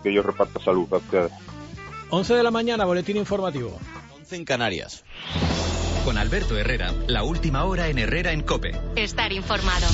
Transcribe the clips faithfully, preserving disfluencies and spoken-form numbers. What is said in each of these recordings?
que Dios reparta salud a ustedes. once de la mañana, boletín informativo. once en Canarias. Con Alberto Herrera, la última hora en Herrera en COPE. Estar informado.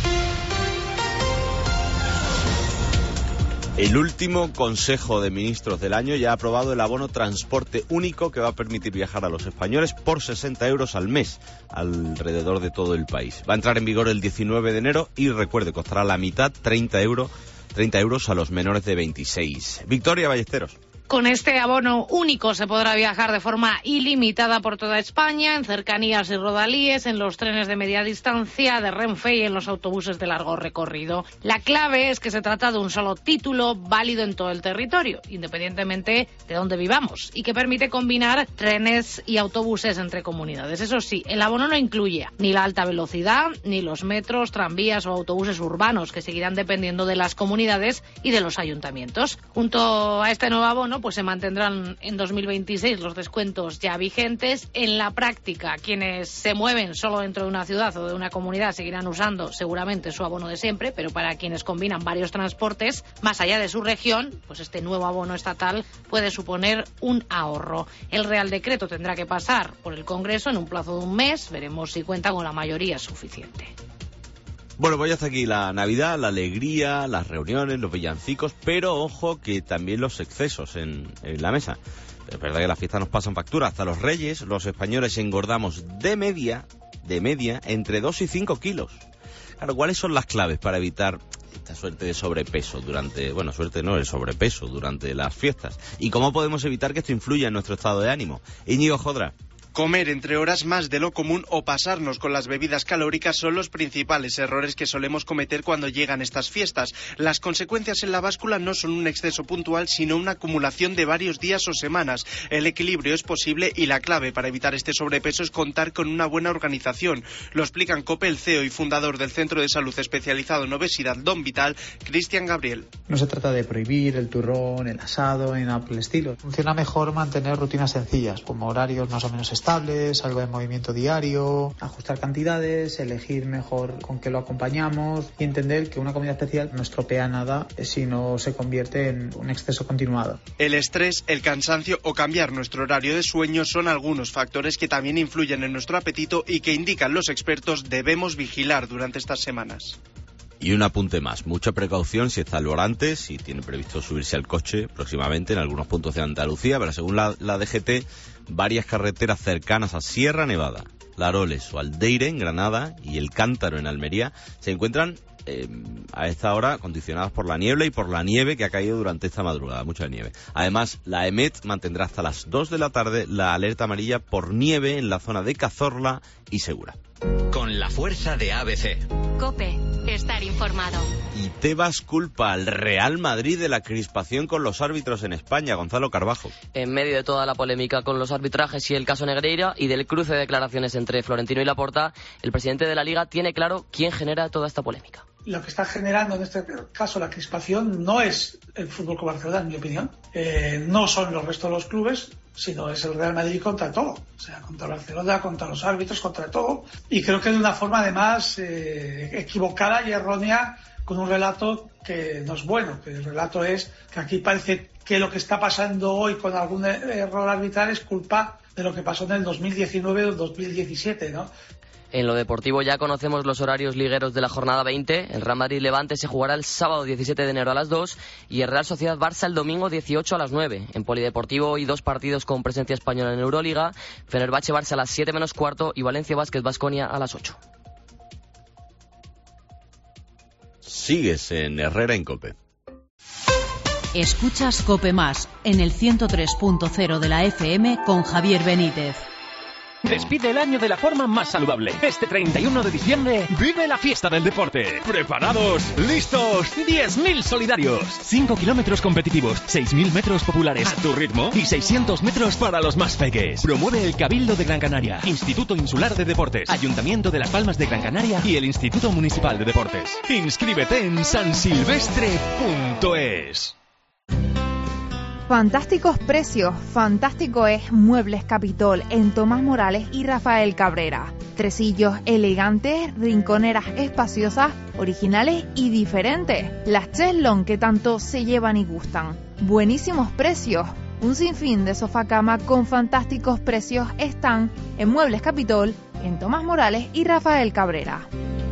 El último Consejo de Ministros del año ya ha aprobado el abono transporte único que va a permitir viajar a los españoles por sesenta euros al mes alrededor de todo el país. Va a entrar en vigor el diecinueve de enero y recuerde, costará la mitad, treinta euros, treinta euros a los menores de veintiséis. Victoria Ballesteros. Con este abono único se podrá viajar de forma ilimitada por toda España, en cercanías y rodalíes, en los trenes de media distancia, de Renfe y en los autobuses de largo recorrido. La clave es que se trata de un solo título válido en todo el territorio, independientemente de dónde vivamos, y que permite combinar trenes y autobuses entre comunidades. Eso sí, el abono no incluye ni la alta velocidad, ni los metros, tranvías o autobuses urbanos, que seguirán dependiendo de las comunidades y de los ayuntamientos. Junto a este nuevo abono, pues se mantendrán en dos mil veintiséis los descuentos ya vigentes. En la práctica, quienes se mueven solo dentro de una ciudad o de una comunidad seguirán usando seguramente su abono de siempre, pero para quienes combinan varios transportes más allá de su región, pues este nuevo abono estatal puede suponer un ahorro. El Real Decreto tendrá que pasar por el Congreso en un plazo de un mes. Veremos si cuenta con la mayoría suficiente. Bueno, pues ya está aquí la Navidad, la alegría, las reuniones, los villancicos, pero ojo que también los excesos en, en la mesa. Es verdad que las fiestas nos pasan factura. Hasta los Reyes, los españoles engordamos de media, de media, entre dos y cinco kilos. Claro, ¿cuáles son las claves para evitar esta suerte de sobrepeso durante, bueno, suerte no, el sobrepeso durante las fiestas? ¿Y cómo podemos evitar que esto influya en nuestro estado de ánimo? Íñigo Jodra. Comer entre horas más de lo común o pasarnos con las bebidas calóricas son los principales errores que solemos cometer cuando llegan estas fiestas. Las consecuencias en la báscula no son un exceso puntual, sino una acumulación de varios días o semanas. El equilibrio es posible y la clave para evitar este sobrepeso es contar con una buena organización. Lo explican COPE el C E O y fundador del Centro de Salud Especializado en Obesidad Don Vital, Cristian Gabriel. No se trata de prohibir el turrón, el asado, ni nada por el estilo. Funciona mejor mantener rutinas sencillas, como horarios más o menos estables, algo de movimiento diario, ajustar cantidades, elegir mejor con qué lo acompañamos y entender que una comida especial no estropea nada si no se convierte en un exceso continuado. El estrés, el cansancio o cambiar nuestro horario de sueño son algunos factores que también influyen en nuestro apetito y que indican los expertos debemos vigilar durante estas semanas. Y un apunte más, mucha precaución si está al volante, si tiene previsto subirse al coche próximamente en algunos puntos de Andalucía, pero según la, la D G T, varias carreteras cercanas a Sierra Nevada, Laroles o Aldeire en Granada y El Cántaro en Almería se encuentran eh, a esta hora condicionadas por la niebla y por la nieve que ha caído durante esta madrugada, mucha nieve. Además, la EMET mantendrá hasta las dos de la tarde la alerta amarilla por nieve en la zona de Cazorla y Segura. Con la fuerza de A B C. COPE. Estar informado. Y Tebas culpa al Real Madrid de la crispación con los árbitros en España. Gonzalo Carbajo. En medio de toda la polémica con los arbitrajes y el caso Negreira y del cruce de declaraciones entre Florentino y Laporta, el presidente de la Liga tiene claro quién genera toda esta polémica. Lo que está generando en este caso la crispación no es el Fútbol Club Barcelona, en mi opinión. Eh, no son los restos de los clubes, sino es el Real Madrid contra todo. O sea, contra Barcelona, contra los árbitros, contra todo. Y creo que de una forma además eh, equivocada y errónea, con un relato que no es bueno. Que el relato es que aquí parece que lo que está pasando hoy con algún error arbitral es culpa de lo que pasó en el dos mil diecinueve o dos mil diecisiete, ¿no? En lo deportivo ya conocemos los horarios ligueros de la jornada veinte. El Real Madrid-Levante se jugará el sábado diecisiete de enero a las dos y el Real Sociedad-Barça el domingo dieciocho a las nueve. En polideportivo hoy dos partidos con presencia española en Euroliga. Fenerbahce-Barça a las siete menos cuarto y Valencia Basket-Baskonia a las ocho. Sigues en Herrera en COPE. Escuchas COPE Más en el ciento tres punto cero de la F M con Javier Benítez. Despide el año de la forma más saludable. Este treinta y uno de diciembre vive la fiesta del deporte. ¿Preparados? ¿Listos? diez mil solidarios. cinco kilómetros competitivos, seis mil metros populares a tu ritmo y seiscientos metros para los más peques. Promueve el Cabildo de Gran Canaria, Instituto Insular de Deportes, Ayuntamiento de Las Palmas de Gran Canaria y el Instituto Municipal de Deportes. Inscríbete en sansilvestre punto es. Fantásticos precios, fantástico es Muebles Capitol en Tomás Morales y Rafael Cabrera. Tresillos elegantes, rinconeras espaciosas, originales y diferentes. Las cheslón que tanto se llevan y gustan. Buenísimos precios. Un sinfín de sofá cama con fantásticos precios están en Muebles Capitol, en Tomás Morales y Rafael Cabrera.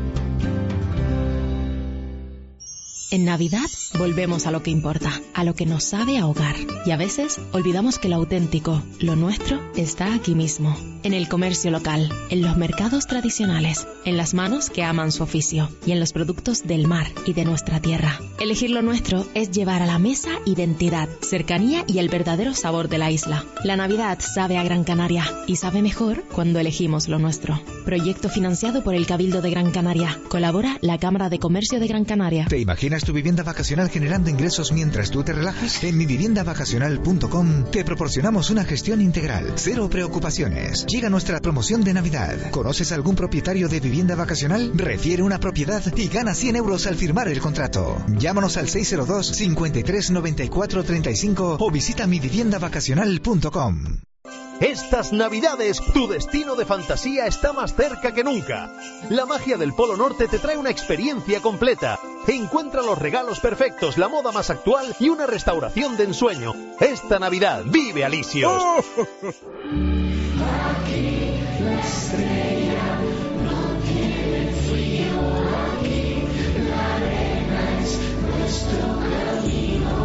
En Navidad volvemos a lo que importa, a lo que nos sabe a hogar. Y a veces olvidamos que lo auténtico, lo nuestro, está aquí mismo. En el comercio local, en los mercados tradicionales, en las manos que aman su oficio y en los productos del mar y de nuestra tierra. Elegir lo nuestro es llevar a la mesa identidad, cercanía y el verdadero sabor de la isla. La Navidad sabe a Gran Canaria y sabe mejor cuando elegimos lo nuestro. Proyecto financiado por el Cabildo de Gran Canaria. Colabora la Cámara de Comercio de Gran Canaria. ¿Te imaginas tu vivienda vacacional generando ingresos mientras tú te relajas? En mi vivienda vacacional punto com te proporcionamos una gestión integral. Cero preocupaciones. Llega nuestra promoción de Navidad. ¿Conoces algún propietario de vivienda vacacional? Refiere una propiedad y gana cien euros al firmar el contrato. Llámanos al seis cero dos, cincuenta y tres, noventa y cuatro, treinta y cinco o visita mi vivienda vacacional punto com. Estas Navidades, tu destino de fantasía está más cerca que nunca. La magia del Polo Norte te trae una experiencia completa. Encuentra los regalos perfectos, la moda más actual y una restauración de ensueño. Esta Navidad, vive Alisios. Oh. Aquí la estrella no tiene frío, aquí la arena es nuestro camino.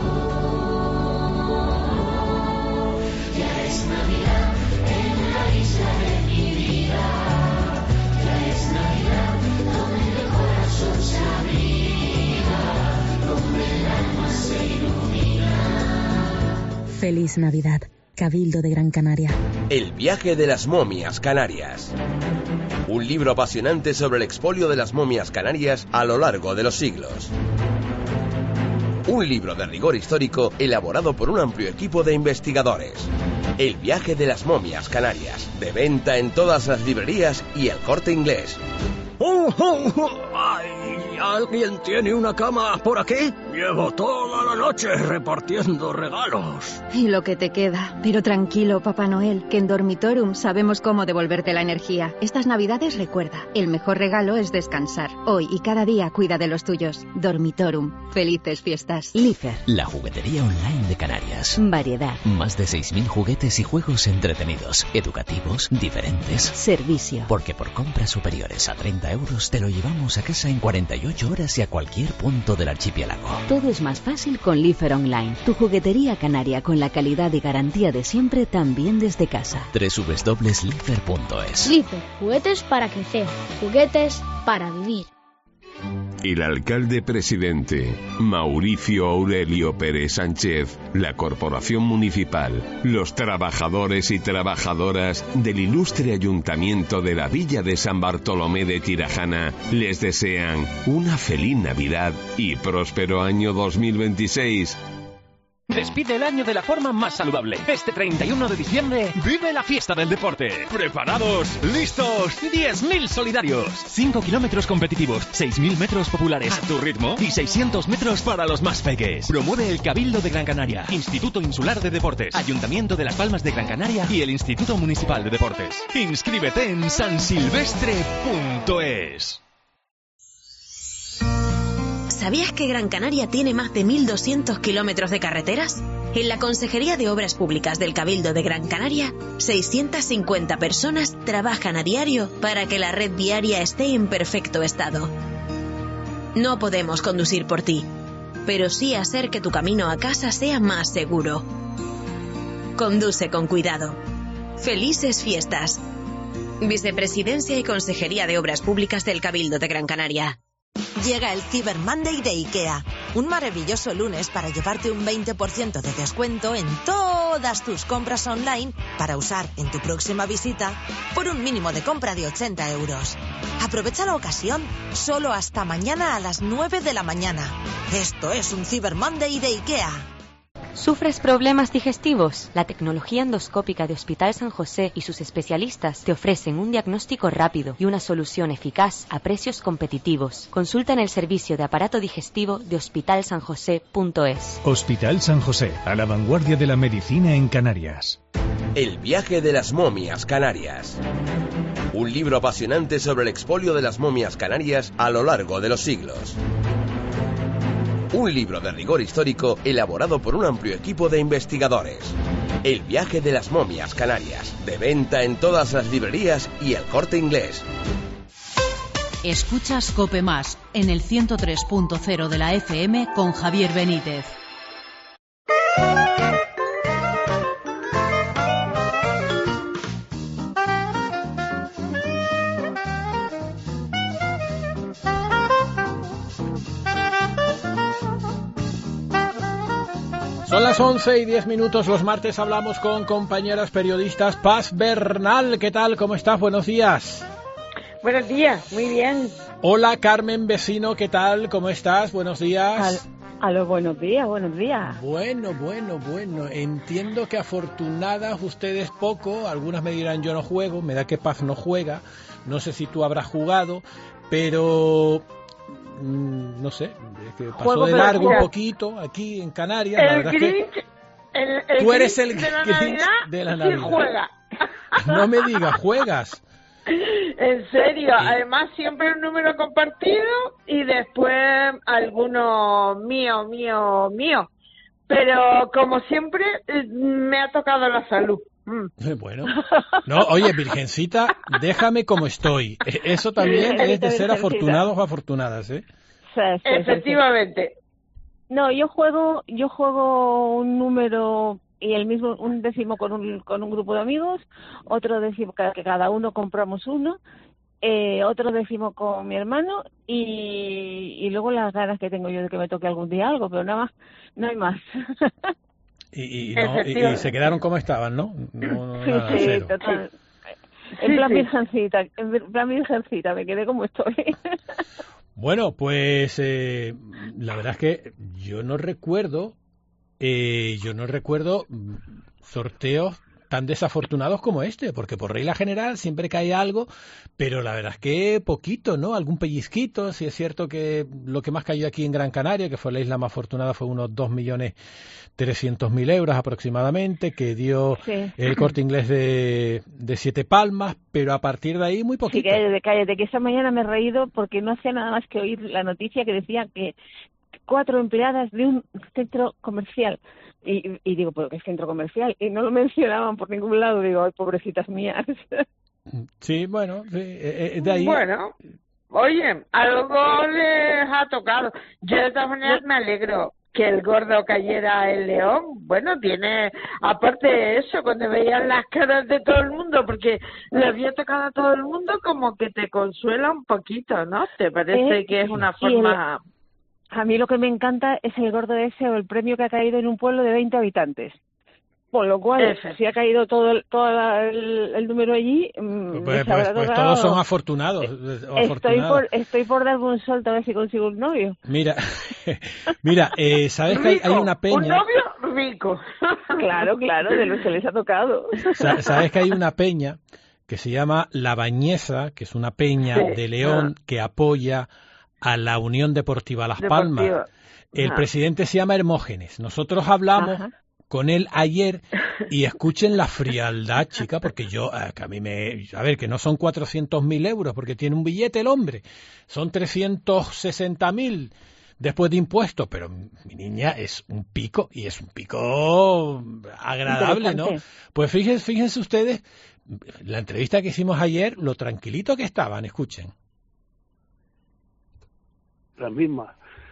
Ya es Navidad en la isla de mi vida, ya es Navidad donde el corazón se abriga, donde el alma se ilumina. Feliz Navidad. Cabildo de Gran Canaria. El viaje de las momias canarias. Un libro apasionante sobre el expolio de las momias canarias a lo largo de los siglos. Un libro de rigor histórico elaborado por un amplio equipo de investigadores. El viaje de las momias canarias. De venta en todas las librerías y El Corte Inglés. ¡Oh, oh, oh! ¡Ay! ¿Alguien tiene una cama por aquí? Llevo toda la noche repartiendo regalos. Y lo que te queda. Pero tranquilo, Papá Noel, que en Dormitorum sabemos cómo devolverte la energía. Estas Navidades recuerda, el mejor regalo es descansar. Hoy y cada día cuida de los tuyos. Dormitorum. Felices fiestas. Lifer, la juguetería online de Canarias. Variedad. Más de seis mil juguetes y juegos entretenidos, educativos, diferentes. Servicio. Porque por compras superiores a treinta euros te lo llevamos a casa en cuarenta y ocho horas y a cualquier punto del archipiélago. Todo es más fácil con Lifer Online, tu juguetería canaria con la calidad y garantía de siempre, también desde casa. doble u doble u doble u punto lifer punto es. Lifer, juguetes para crecer, juguetes para vivir. El alcalde presidente, Mauricio Aurelio Pérez Sánchez, la corporación municipal, los trabajadores y trabajadoras del ilustre ayuntamiento de la villa de San Bartolomé de Tirajana les desean una feliz Navidad y próspero año dos mil veintiséis. Despide el año de la forma más saludable. Este treinta y uno de diciembre, vive la fiesta del deporte. ¿Preparados? ¿Listos? diez mil solidarios. cinco kilómetros competitivos, seis mil metros populares a tu ritmo y seiscientos metros para los más peques. Promueve el Cabildo de Gran Canaria, Instituto Insular de Deportes, Ayuntamiento de Las Palmas de Gran Canaria y el Instituto Municipal de Deportes. Inscríbete en sansilvestre punto es. ¿Sabías que Gran Canaria tiene más de mil doscientos kilómetros de carreteras? En la Consejería de Obras Públicas del Cabildo de Gran Canaria, seiscientas cincuenta personas trabajan a diario para que la red viaria esté en perfecto estado. No podemos conducir por ti, pero sí hacer que tu camino a casa sea más seguro. Conduce con cuidado. ¡Felices fiestas! Vicepresidencia y Consejería de Obras Públicas del Cabildo de Gran Canaria. Llega el Cyber Monday de IKEA, un maravilloso lunes para llevarte un veinte por ciento de descuento en todas tus compras online para usar en tu próxima visita por un mínimo de compra de ochenta euros. Aprovecha la ocasión, solo hasta mañana a las nueve de la mañana. Esto es un Cyber Monday de IKEA. ¿Sufres problemas digestivos? La tecnología endoscópica de Hospital San José y sus especialistas te ofrecen un diagnóstico rápido y una solución eficaz a precios competitivos. Consulta en el servicio de aparato digestivo de hospital san josé punto es. Hospital San José, a la vanguardia de la medicina en Canarias. El viaje de las momias canarias. Un libro apasionante sobre el expolio de las momias canarias a lo largo de los siglos. Un libro de rigor histórico elaborado por un amplio equipo de investigadores. El viaje de las momias canarias, de venta en todas las librerías y El Corte Inglés. Escuchas COPE Más en el ciento tres punto cero de la F M con Javier Benítez. Son las once y diez minutos. Los martes hablamos con compañeras periodistas. Paz Bernal, ¿qué tal? ¿Cómo estás? Buenos días. Buenos días, muy bien. Hola, Carmen Vecino, ¿qué tal? ¿Cómo estás? Buenos días. A los buenos días, buenos días. Bueno, bueno, bueno. Entiendo que afortunadas ustedes poco. Algunas me dirán yo no juego, me da que Paz no juega. No sé si tú habrás jugado, pero... no sé, es que pasó Juego de largo un mira, poquito aquí en Canarias. El la verdad Grinch, es que el, el tú eres el Grinch de la Grinch Navidad, de la sí Navidad. juega. No me digas, juegas. En serio, además siempre un número compartido y después alguno mío, mío, mío. Pero como siempre me ha tocado la salud. Mm. Bueno, no, oye, Virgencita, déjame como estoy. Eso también es de ser afortunados o afortunadas, ¿eh? Sí, sí, efectivamente. Sí, sí. No, yo juego, yo juego un número y el mismo, un décimo con un, con un grupo de amigos, otro décimo que cada uno compramos uno, eh, otro décimo con mi hermano y, y luego las ganas que tengo yo de que me toque algún día algo, pero nada más, no hay más. Y, y, no, y, y se quedaron como estaban, ¿no? no, no sí, nada, sí, cero. total. En Sí, plan sí. virgencita, en plan virgencita, me quedé como estoy. Bueno, pues eh, la verdad es que yo no recuerdo, eh, yo no recuerdo mm, sorteos tan desafortunados como este, porque por regla general siempre cae algo, pero la verdad es que poquito, ¿no? Algún pellizquito, si es cierto que lo que más cayó aquí en Gran Canaria, que fue la isla más afortunada, fue unos dos millones trescientos mil euros aproximadamente, que dio Sí. el Corte Inglés de, de Siete Palmas, pero a partir de ahí muy Sí, poquito. cállate, cállate, que esta mañana me he reído porque no hacía nada más que oír la noticia que decía que cuatro empleadas de un centro comercial. Y, y digo, ¿pero qué centro comercial? Y no lo mencionaban por ningún lado. Digo, ay, pobrecitas mías. Sí, bueno, sí, eh, eh, de ahí... Bueno, oye, algo les ha tocado. Yo de todas maneras me alegro que el gordo cayera el león. Bueno, tiene, aparte de eso, cuando veían las caras de todo el mundo, porque le había tocado a todo el mundo, como que te consuela un poquito, ¿no? ¿Te parece Eh, que es una y el- forma... A mí lo que me encanta es el gordo ese o el premio que ha caído en un pueblo de veinte habitantes. Con lo cual, Ese. si ha caído todo el, todo la- el, el número allí, mm, Pues, les habrá pues, pues tocado- todos son afortunados. o Estoy afortunadas. por, estoy por darme un salto a ver si consigo un novio. Mira, mira, eh, sabes que hay, hay una Un peña, novio rico. Claro, claro, de los que les ha tocado. sa- sabes que hay una peña que se llama La Bañeza, que es una peña Sí. de León que apoya a la Unión Deportiva Las Deportiva. Palmas. El Ajá. presidente se llama Hermógenes. Nosotros hablamos Ajá. con él ayer y escuchen la frialdad, chica, porque yo, eh, que a mí me... A ver, que no son cuatrocientos mil euros, porque tiene un billete el hombre. Son trescientos sesenta mil después de impuestos, pero mi niña es un pico, y es un pico agradable, ¿no? Interesante. Pues fíjense, fíjense ustedes, la entrevista que hicimos ayer, lo tranquilito que estaban, escuchen. Las mismas.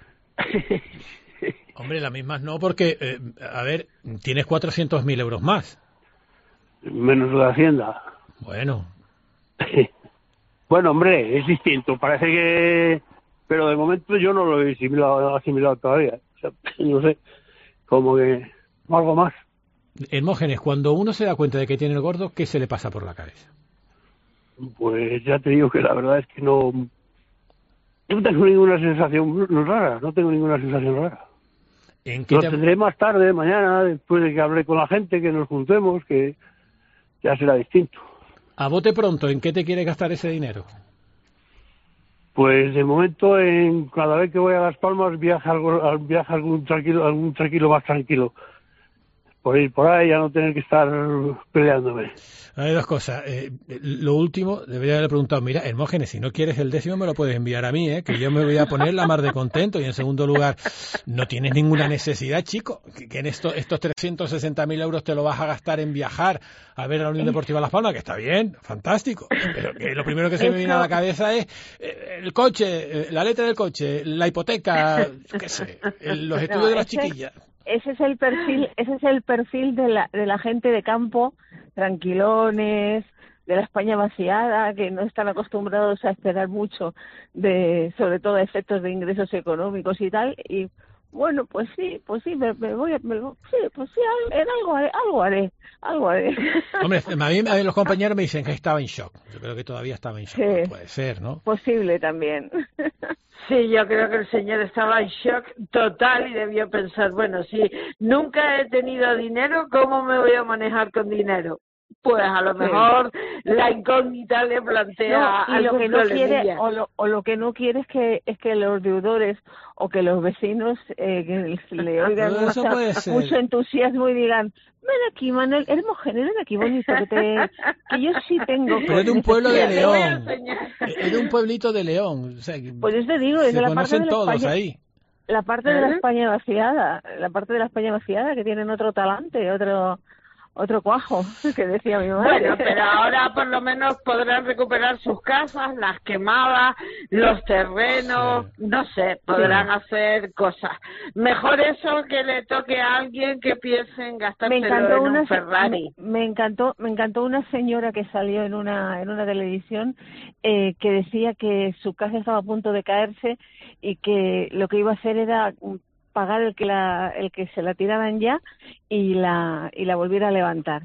Hombre, las mismas no, porque, eh, a ver, tienes cuatrocientos mil euros más. Menos la Hacienda. Bueno. Bueno, hombre, es distinto. Parece que... Pero de momento yo no lo he asimilado, asimilado todavía. O sea, no sé, como que algo más. Hermógenes, cuando uno se da cuenta de que tiene el gordo, ¿qué se le pasa por la cabeza? Pues ya te digo que la verdad es que no... No tengo ninguna sensación rara, no tengo ninguna sensación rara. ¿En qué Lo te... tendré más tarde, mañana, después de que hable con la gente, que nos juntemos, que ya será distinto. A bote pronto, ¿en qué te quieres gastar ese dinero? Pues de momento, en cada vez que voy a Las Palmas, viaja algo, al- viaja algún tranquilo, algún tranquilo más tranquilo. por ir por ahí, a no tener que estar peleándome. Hay dos cosas. Eh, lo último, debería haberle preguntado, mira, Hermógenes, si no quieres el décimo me lo puedes enviar a mí, ¿eh? Que yo me voy a poner la mar de contento. Y en segundo lugar, no tienes ninguna necesidad, chico, que, que en esto, estos trescientos sesenta mil euros te lo vas a gastar en viajar a ver a la Unión Deportiva Las Palmas, que está bien, fantástico. Pero que lo primero que se me viene a la cabeza es eh, el coche, eh, la letra del coche, la hipoteca, qué sé, el, los estudios No, de las ese- chiquillas. Ese es el perfil, ese es el perfil de la, de la gente de campo, tranquilones, de la España vaciada, que no están acostumbrados a esperar mucho de, sobre todo a efectos de ingresos económicos y tal, y bueno, pues sí, pues sí, me, me voy a, me, sí, pues sí, al- en algo haré, algo haré, algo haré. Hombre, a mí, a mí los compañeros me dicen que estaba en shock. Yo creo que todavía estaba en shock. Sí. No puede ser, ¿no? Posible también. Sí, yo creo que el señor estaba en shock total y debió pensar, bueno, si nunca he tenido dinero, ¿cómo me voy a manejar con dinero? Pues a lo Sí. mejor la incógnita le plantea No, y lo algún que no quiere problemilla. o lo, o lo que no quiere es que es que los deudores o que los vecinos eh, que le oigan Pero eso mucha- puede ser. mucho entusiasmo y digan, ven aquí Manuel, Hermógenes, ven aquí bonito, que te que yo sí tengo. Pero es de un pueblo de necesidad". León. Es de un pueblito de León. O sea, que Pues yo te digo, es se de la parte conocen de la todos España, ahí. la parte de la ¿Eh? España vaciada, la parte de la España vaciada que tienen otro talante, otro otro cuajo, que decía mi madre. Bueno, pero ahora por lo menos podrán recuperar sus casas, las quemadas, los terrenos, no sé, podrán hacer cosas. Mejor eso que le toque a alguien que piense en me gastárselo encantó en una un Ferrari. me, me encantó me encantó una señora que salió en una en una televisión eh, que decía que su casa estaba a punto de caerse y que lo que iba a hacer era mm, pagar el que la el que se la tiraran ya y la y la volviera a levantar.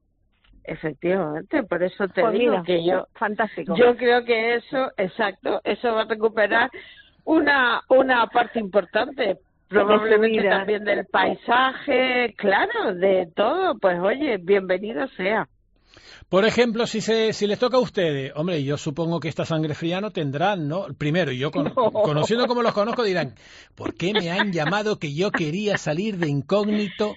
Efectivamente, por eso te Pues digo mira, que yo fantástico. yo creo que eso, exacto, eso va a recuperar una una parte importante, probablemente vida. también del paisaje, claro, de todo. Pues oye, bienvenido sea. Por ejemplo, si se si les toca a ustedes, hombre, yo supongo que esta sangre fría no tendrán, ¿no? Primero, yo con- No. conociendo como los conozco dirán, ¿por qué me han llamado que yo quería salir de incógnito?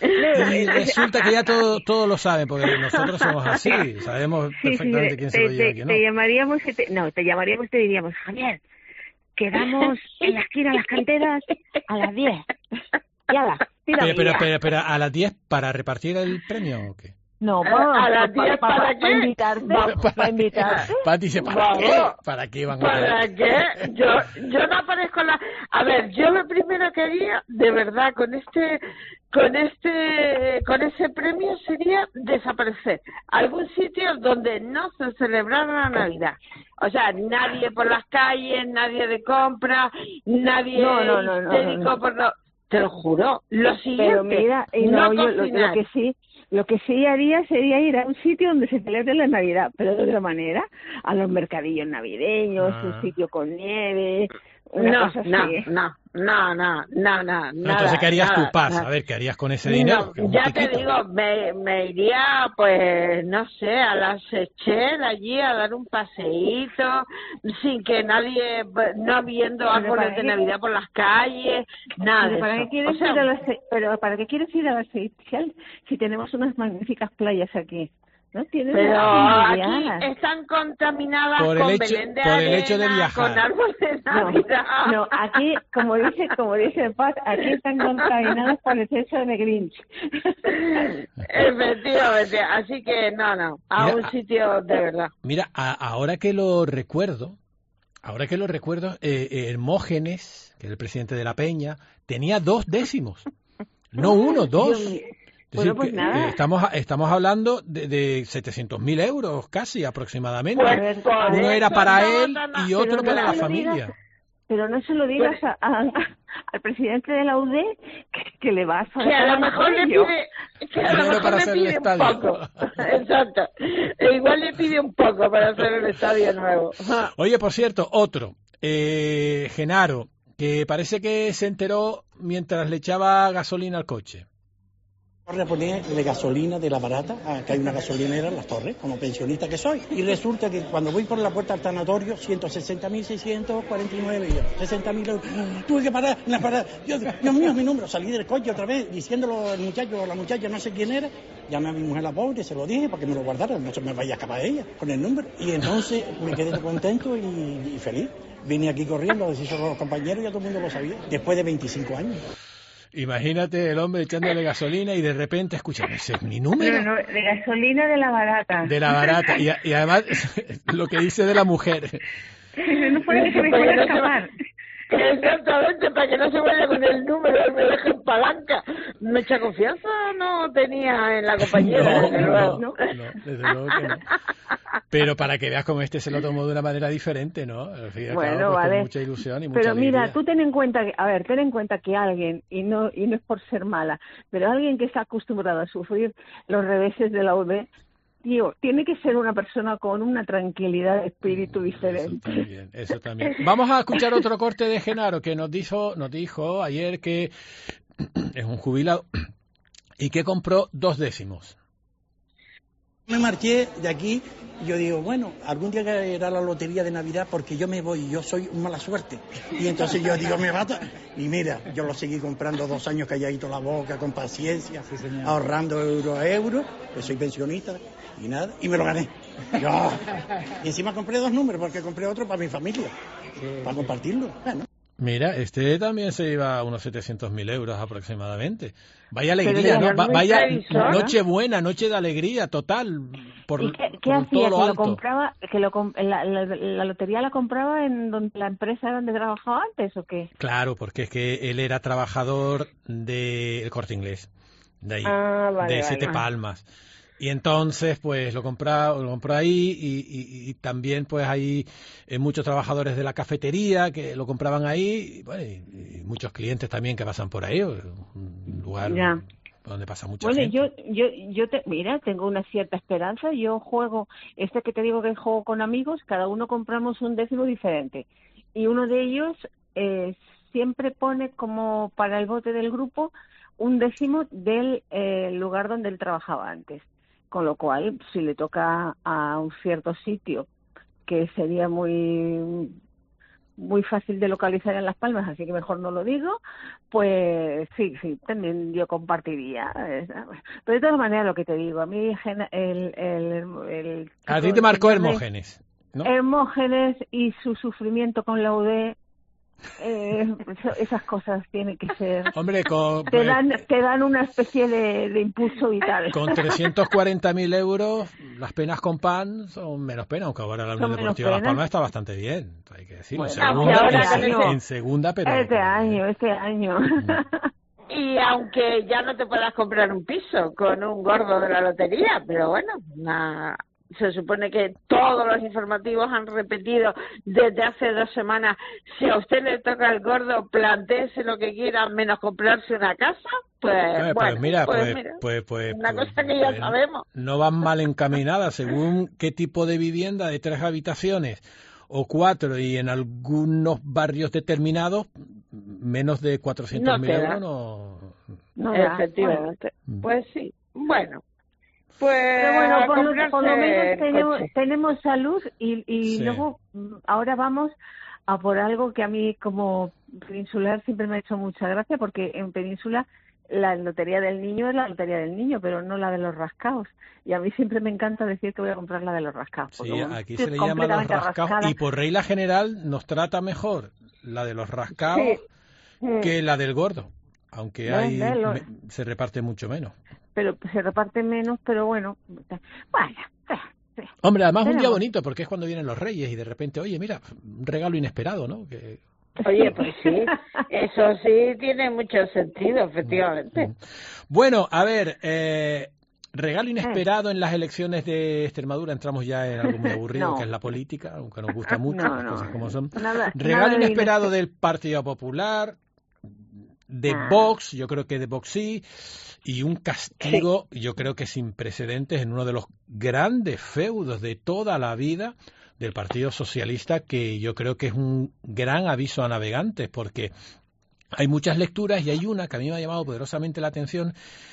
Y resulta que ya todo, todo lo saben, porque nosotros somos así, sabemos Sí, sí, perfectamente quién se te, lo lleva y te- quién te no. llamaríamos y te- no, te llamaríamos y te diríamos, Javier, quedamos en la esquina de las canteras a las diez. Y ala, tira Pero, pero, mía. pero, pero a las diez para repartir el premio, ¿o qué? No, A- pa, a las pa- diez, pa- ¿para pa qué? invitarte, Va- para invitarte. Pati dice, ¿para Vamos. qué? ¿Para qué van a ¿Para qué? Yo, yo no aparezco en la... A ver, yo lo primero que haría, de verdad, con este, con este, con ese premio sería desaparecer. Algún sitio donde no se celebrara la Navidad. O sea, nadie por las calles, nadie de compra, nadie No, no, no, no, histérico no, no. por lo... Te lo juro. Lo siguiente, Pero mira, y no, no yo lo, cocinar. lo que sí, lo que sí haría sería ir a un sitio donde se celebre la Navidad, pero de otra manera, a los mercadillos navideños, Ah. un sitio con nieve, una No, cosa así. no, no, no, no, no, no, No, entonces, ¿qué harías nada, tu paz? nada. A ver, ¿qué harías con ese dinero? No, Que es un ya te piquito. digo, me, me iría, pues, no sé, a la Seychelles allí a dar un paseíto, sin que nadie, no viendo árboles ¿para de qué? Navidad por las calles, nada Pero de ¿para eso. qué quieres O sea, ir a las Se- pero para qué quieres ir a las Seychelles si tenemos unas magníficas playas aquí? ¿No tienes pero unas aquí indianas? están contaminadas Por el con hecho- Belén de por el hecho de arena, viajar. con árboles de Navidad. No, no, aquí, como dice, como dice Paz, aquí están contaminados por exceso de Grinch. Efectivamente, así que no, no, a Mira, un sitio de verdad. Mira, a- ahora que lo recuerdo, ahora que lo recuerdo, eh, eh, Hermógenes, que es el presidente de la Peña, tenía dos décimos. No uno, dos. Dios mío. Es Bueno, decir, pues que, nada. eh, estamos, estamos hablando de, de setecientos mil euros casi aproximadamente. Pues por Uno era eso para no él tan- y otro pero para no la se lo digas. familia. Pero no se lo digas a, a- al presidente de la U D que, que le va a Que a lo mejor le pide, que a lo Dinero mejor para le hacer el pide un estadio. poco. Exacto. E igual le pide un poco para hacer el estadio nuevo. Oye, por cierto, otro, eh, Genaro, que parece que se enteró mientras le echaba gasolina al coche. Corre a poner de gasolina de la barata, que hay una gasolinera en Las Torres, como pensionista que soy. Y resulta que cuando voy por la puerta al tanatorio, ciento sesenta mil seiscientos cuarenta y nueve euros, sesenta mil euros. Tuve que parar en la parada. Dios, Dios mío, es mi número. Salí del coche otra vez, diciéndolo al muchacho o la muchacha, no sé quién era. Llamé a mi mujer, la pobre, se lo dije para que me lo guardara, no se me vaya a escapar ella con el número. Y entonces me quedé contento y, y feliz. Vine aquí corriendo a decir a los compañeros y a todo el mundo lo sabía, después de veinticinco años. Imagínate el hombre echándole gasolina y de repente escuchan, ese es mi número. No, no, de gasolina de la barata. De la barata. Y, y además, lo que dice de la mujer. No puede que me pueda escapar. Exactamente, para que no se vaya con el número y me deje en palanca. Mucha confianza no tenía en la compañera. No, desde no, luego. no, no, desde luego que no. Pero para que veas cómo este se lo tomó de una manera diferente, ¿no? Al fin y al Bueno, cabo, pues, vale. con mucha ilusión y mucha Pero mira, alegría. tú ten en cuenta, que, a ver, ten en cuenta que alguien, y no y no es por ser mala, pero alguien que está acostumbrado a sufrir los reveses de la U D, tío, tiene que ser una persona con una tranquilidad de espíritu diferente. Eso también, eso también. Vamos a escuchar otro corte de Genaro que nos dijo, nos dijo ayer que es un jubilado y que compró dos décimos. Me marché de aquí y yo digo, bueno, algún día caerá la lotería de Navidad porque yo me voy, yo soy mala suerte. Y entonces yo digo, me va a... Y mira, yo lo seguí comprando dos años calladito la boca, con paciencia, ahorrando euro a euro, que soy pensionista, y nada, y me lo gané. Yo. Y encima compré dos números porque compré otro para mi familia, para compartirlo. Bueno. Mira, este también se iba a unos setecientos mil euros aproximadamente. Vaya alegría, ¿no? Va- vaya noche buena, noche de alegría total. Por, ¿Y qué, por qué hacía? todo Que lo lo alto. compraba, que lo com- la, la, la lotería la compraba en donde la empresa donde trabajaba antes, ¿o qué? Claro, porque es que él era trabajador del Corte Inglés, de ahí, Ah, vale, de vale. Siete Palmas. Y entonces, pues lo compró, lo compró ahí y, y, y también, pues hay eh, muchos trabajadores de la cafetería que lo compraban ahí y, bueno, y, y muchos clientes también que pasan por ahí, un lugar Ya. donde pasa mucha Bueno, gente. yo, yo, yo te, mira, tengo una cierta esperanza. Yo juego, este que te digo que juego con amigos, cada uno compramos un décimo diferente. Y uno de ellos eh, siempre pone como para el bote del grupo un décimo del eh, lugar donde él trabajaba antes. Con lo cual, si le toca a un cierto sitio que sería muy muy fácil de localizar en Las Palmas, así que mejor no lo digo, pues sí, sí, también yo compartiría. Pero de todas maneras, lo que te digo, a mí el... el, el, el A ti te marcó señor de Hermógenes, ¿no? Hermógenes y su sufrimiento con la U D, eh, eso- esas cosas tienen que ser... Hombre, con, Te dan, te dan una especie de, de impulso vital. con trescientos cuarenta mil euros, las penas con pan son menos pena, aunque ahora la Unión Son menos Deportiva Las pena. Palmas está bastante bien, hay que decirlo. Bueno, en, aunque segunda, ahora en, se- no. en segunda, pero... Este año, este año. Y aunque ya no te puedas comprar un piso con un gordo de la lotería, pero bueno, na- se supone que todos los informativos han repetido desde hace dos semanas, si a usted le toca el gordo, plantéese lo que quiera menos comprarse una casa, pues, Eh, pues bueno, mira, pues, pues, mira, pues, pues, una pues, cosa que ya pues, sabemos. no van mal encaminadas, según qué tipo de vivienda de tres habitaciones o cuatro y en algunos barrios determinados, menos de cuatrocientos mil No te da. euros no... No da. Efectivamente. Pues sí, bueno. Pues Pero bueno, a por lo, por lo comprarse menos tenemos, coche. tenemos salud y, y Sí. luego mm, ahora vamos a por algo que a mí como peninsular siempre me ha hecho mucha gracia, porque en Península la lotería del niño es la lotería del niño, pero no la de los rascaos. Y a mí siempre me encanta decir que voy a comprar la de los rascaos. Sí, porque como aquí estoy se le llama los completamente rascaos rascada. y por regla general nos trata mejor la de los rascaos Sí. Sí. que la del gordo, aunque Ve, hay ve, lo- me- se reparte mucho menos. Pero se reparte menos, pero bueno. Bueno, sí. Hombre, además un día Tenemos. bonito porque es cuando vienen los reyes y de repente, oye, mira, un regalo inesperado, ¿no? Que... Oye, pues sí, eso sí tiene mucho sentido, efectivamente. Bueno, a ver, eh, regalo inesperado en las elecciones de Extremadura. Entramos ya en algo muy aburrido, No. que es la política, aunque nos gusta mucho, No, las no, cosas como son. Nada- Regalo nada de inesperado del Partido Popular, de Ah. Vox, yo creo que de Vox sí, y un castigo, yo creo que sin precedentes, en uno de los grandes feudos de toda la vida del Partido Socialista, que yo creo que es un gran aviso a navegantes, porque hay muchas lecturas y hay una que a mí me ha llamado poderosamente la atención,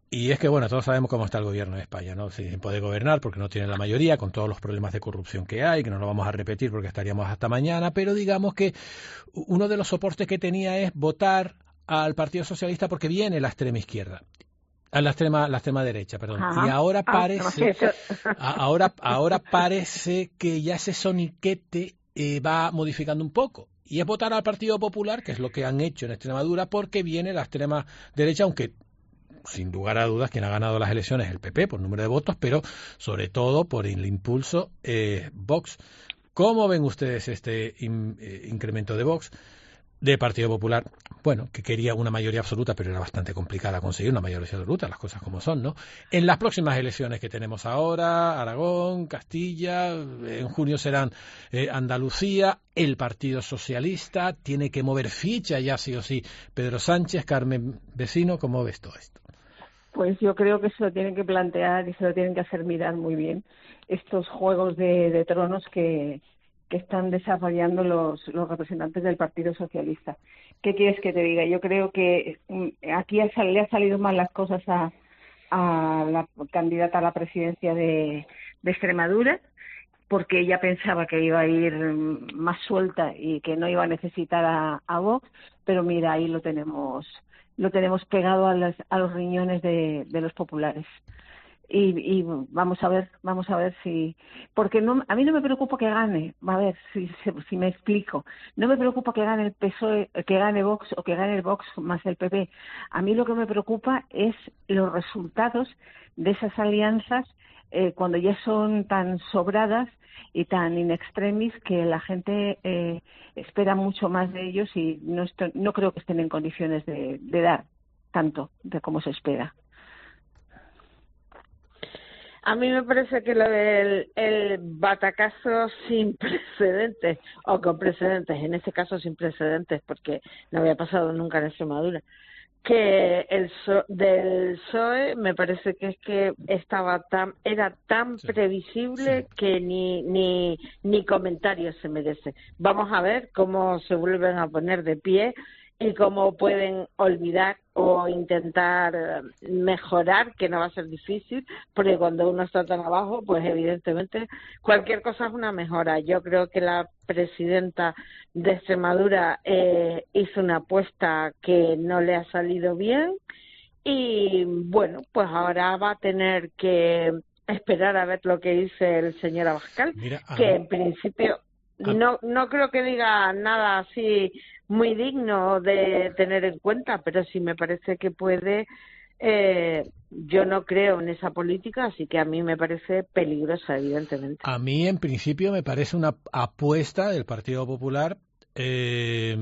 Y es que, bueno, todos sabemos cómo está el gobierno de España, ¿no? Sin poder gobernar porque no tiene la mayoría, con todos los problemas de corrupción que hay, que no lo vamos a repetir porque estaríamos hasta mañana, pero digamos que uno de los soportes que tenía es votar al Partido Socialista porque viene la extrema izquierda. A la extrema, la extrema derecha, perdón. Ajá. Y ahora Ah, parece, no, a- ahora, ahora parece que ya ese soniquete eh, va modificando un poco. Y es votar al Partido Popular, que es lo que han hecho en Extremadura, porque viene la extrema derecha, aunque sin lugar a dudas quien ha ganado las elecciones es el P P por número de votos, pero sobre todo por el impulso eh, Vox. ¿Cómo ven ustedes este in, eh, incremento de Vox? De Partido Popular, bueno, que quería una mayoría absoluta, pero era bastante complicada conseguir una mayoría absoluta, las cosas como son, ¿no? En las próximas elecciones que tenemos ahora, Aragón, Castilla, en junio serán eh, Andalucía, el Partido Socialista tiene que mover ficha ya sí o sí. Pedro Sánchez, Carmen Vecino, ¿cómo ves todo esto? Pues yo creo que se lo tienen que plantear y se lo tienen que hacer mirar muy bien estos juegos de, de tronos que, que están desarrollando los, los representantes del Partido Socialista. ¿Qué quieres que te diga? Yo creo que mm, aquí ha sal- le han salido mal las cosas a, a la candidata a la presidencia de, de Extremadura, porque ella pensaba que iba a ir mm, más suelta y que no iba a necesitar a, a Vox, pero mira, ahí lo tenemos lo tenemos pegado a, las, a los riñones de, de los populares. Y, y vamos a ver, vamos a ver si, porque no, a mí no me preocupa que gane, a ver si, si, si me explico, no me preocupa que gane el P S O E, que gane Vox o que gane el Vox más el P P. A mí lo que me preocupa es los resultados de esas alianzas eh, cuando ya son tan sobradas y tan in extremis que la gente eh, espera mucho más de ellos y no, estoy, no creo que estén en condiciones de, de dar tanto de como se espera. A mí me parece que lo del el batacazo sin precedentes, o con precedentes, en este caso sin precedentes, porque no había pasado nunca en Extremadura, que el so, del P S O E me parece que es que estaba tan era tan sí, previsible sí. que ni ni ni comentarios se merece. Vamos a ver cómo se vuelven a poner de pie y cómo pueden olvidar o intentar mejorar, que no va a ser difícil, porque cuando uno está tan abajo, pues evidentemente cualquier cosa es una mejora. Yo creo que la presidenta de Extremadura eh, hizo una apuesta que no le ha salido bien y bueno, pues ahora va a tener que esperar a ver lo que dice el señor Abascal, Mira, que en principio no no creo que diga nada así muy digno de tener en cuenta, pero sí me parece que puede. Eh, yo no creo en esa política, así que a mí me parece peligrosa, evidentemente. A mí, en principio, me parece una apuesta del Partido Popular eh,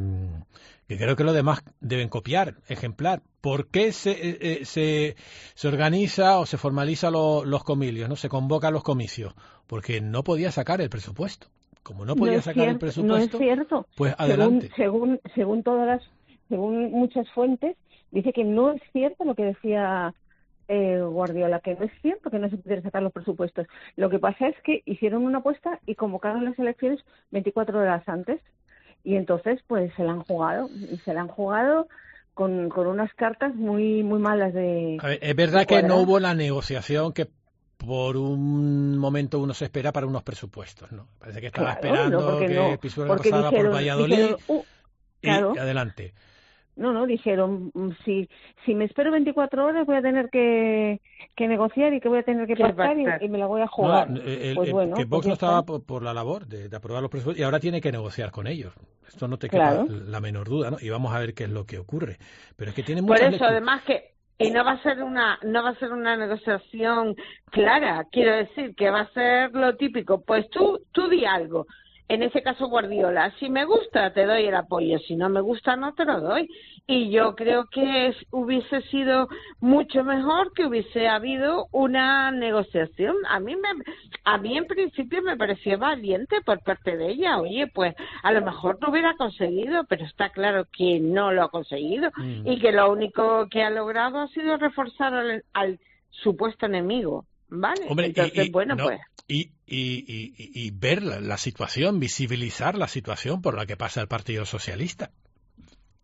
que creo que los demás deben copiar, ejemplar. ¿Por qué se, eh, se, se organiza o se formaliza lo, los comicios, no se convocan los comicios? Porque no podía sacar el presupuesto. Como no podía no sacar cierto, el presupuesto, no es cierto. Pues adelante. Según, según, según todas las, según muchas fuentes, dice que no es cierto lo que decía eh, Guardiola, que no es cierto que no se pudiera sacar los presupuestos. Lo que pasa es que hicieron una apuesta y convocaron las elecciones veinticuatro horas antes. Y entonces, pues se la han jugado. Y se la han jugado con, con unas cartas muy, muy malas de. A ver, es verdad que no hubo la negociación que por un momento uno se espera para unos presupuestos, ¿no? Parece que estaba claro, esperando no, que no, Pisuerga pasara dijeron, por Valladolid dijeron, uh, claro. y adelante. No, no, dijeron, si si me espero veinticuatro horas voy a tener que, que negociar y que voy a tener que pactar y, y me la voy a jugar. No, el, pues el, bueno, que Vox pues no estaba está. por, por la labor de, de aprobar los presupuestos y ahora tiene que negociar con ellos. Esto no te queda claro. la menor duda, ¿no? Y vamos a ver qué es lo que ocurre. Pero es que tiene Por muchas eso, lecturas. además que y no va a ser una no va a ser una negociación clara, quiero decir que va a ser lo típico, pues tú tú di algo, en ese caso Guardiola, si me gusta te doy el apoyo, si no me gusta no te lo doy, y yo creo que es, hubiese sido mucho mejor que hubiese habido una negociación. A mí me a mí en principio me pareció valiente por parte de ella, oye, pues a lo mejor lo hubiera conseguido, pero está claro que no lo ha conseguido mm. y que lo único que ha logrado ha sido reforzar al, al supuesto enemigo, ¿vale? Hombre, entonces y, y, bueno, no, pues y, y, y, y ver la, la situación, visibilizar la situación por la que pasa el Partido Socialista.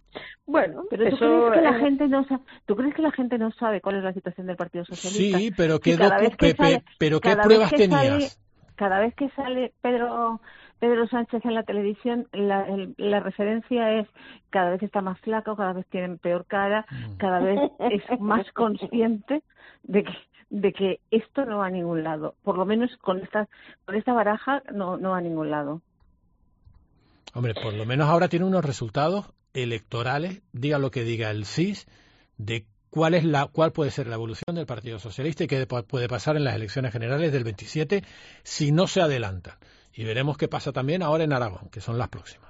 Bueno, pero ¿tú eso crees que la es... gente no sa- ¿tú crees que la gente no sabe cuál es la situación del Partido Socialista? Sí, pero Que ¿qué, cada docu- vez que pe- pe- sale- pero ¿qué cada pruebas vez que tenías? sale- cada vez que sale Pedro Pedro Sánchez en la televisión, la, el- la referencia es cada vez está más flaco, cada vez tiene peor cara, cada vez es más consciente de que de que esto no va a ningún lado. Por lo menos con esta con esta baraja no no va a ningún lado. Hombre, por lo menos ahora tiene unos resultados electorales, diga lo que diga el C I S, de cuál es la cuál puede ser la evolución del Partido Socialista y qué po- puede pasar en las elecciones generales del veintisiete si no se adelantan. Y veremos qué pasa también ahora en Aragón, que son las próximas.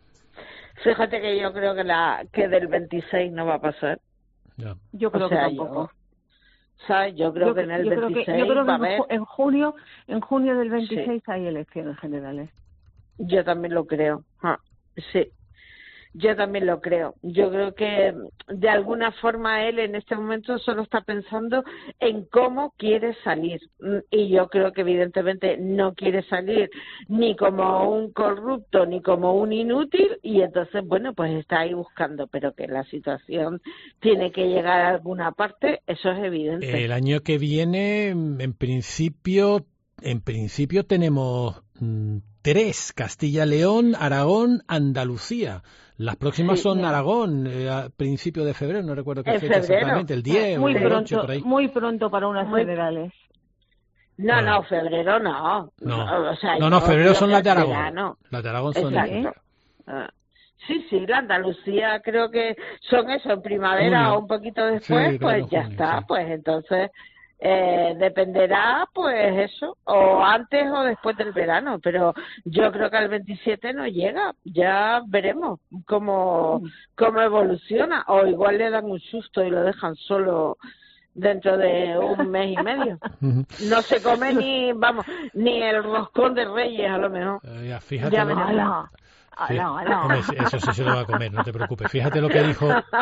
Fíjate que yo creo que la que del veintiséis no va a pasar. Ya. Yo creo O sea, que tampoco. yo- ¿sabes? Yo creo Yo, que en el yo creo que, veintiséis yo creo que va a en, haber... ju- en junio en junio del veintiséis hay elecciones generales. Yo también lo creo. Ah, sí. Yo también lo creo. Yo creo que de alguna forma él en este momento solo está pensando en cómo quiere salir. Y yo creo que evidentemente no quiere salir ni como un corrupto ni como un inútil y entonces, bueno, pues está ahí buscando, pero que la situación tiene que llegar a alguna parte, eso es evidente. El año que viene, en principio, en principio tenemos mm, tres: Castilla-León, Aragón, Andalucía. Las próximas Sí, son sí. Aragón, eh, a principios de febrero, no recuerdo qué En fecha febrero. exactamente, el diez Muy o el ocho, pronto, por ahí. muy pronto para unas Muy- generales. No, Ah. no, febrero no. No, O sea, no, no, yo febrero creo son que las de Aragón. verano. Las de Aragón son Exacto. en febrero. Ah, sí, sí, la Andalucía creo que son eso, en primavera Junio. o un poquito después, Sí, creo pues que en ya junio, está, sí. pues entonces eh, dependerá, pues eso, o antes o después del verano, pero yo creo que al veintisiete no llega, ya veremos cómo, cómo evoluciona, o igual le dan un susto y lo dejan solo dentro de un mes y medio. No se come ni, vamos, ni el roscón de Reyes a lo mejor. Eh, ya, fíjate Ya lo- veremos. Ala, Fí- ala, ala. Hombre, sí, eso sí se lo va a comer, no te preocupes. Fíjate lo que dijo,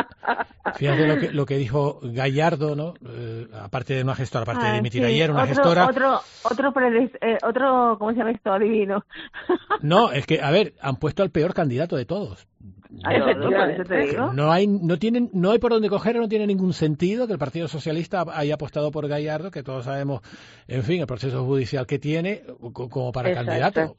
fíjate lo que lo que dijo Gallardo, ¿no? Eh, aparte de una gestora, aparte de Ay, dimitir sí, ayer, una otro, gestora. Otro, otro, predes- eh, otro, ¿cómo se llama esto? Adivino. No, es que, a ver, han puesto al peor candidato de todos. Ay, no, no, por eso te digo. No hay, no tienen, no hay por dónde coger, no tiene ningún sentido que el Partido Socialista haya apostado por Gallardo, que todos sabemos, en fin, el proceso judicial que tiene, co- como para Exacto. candidato.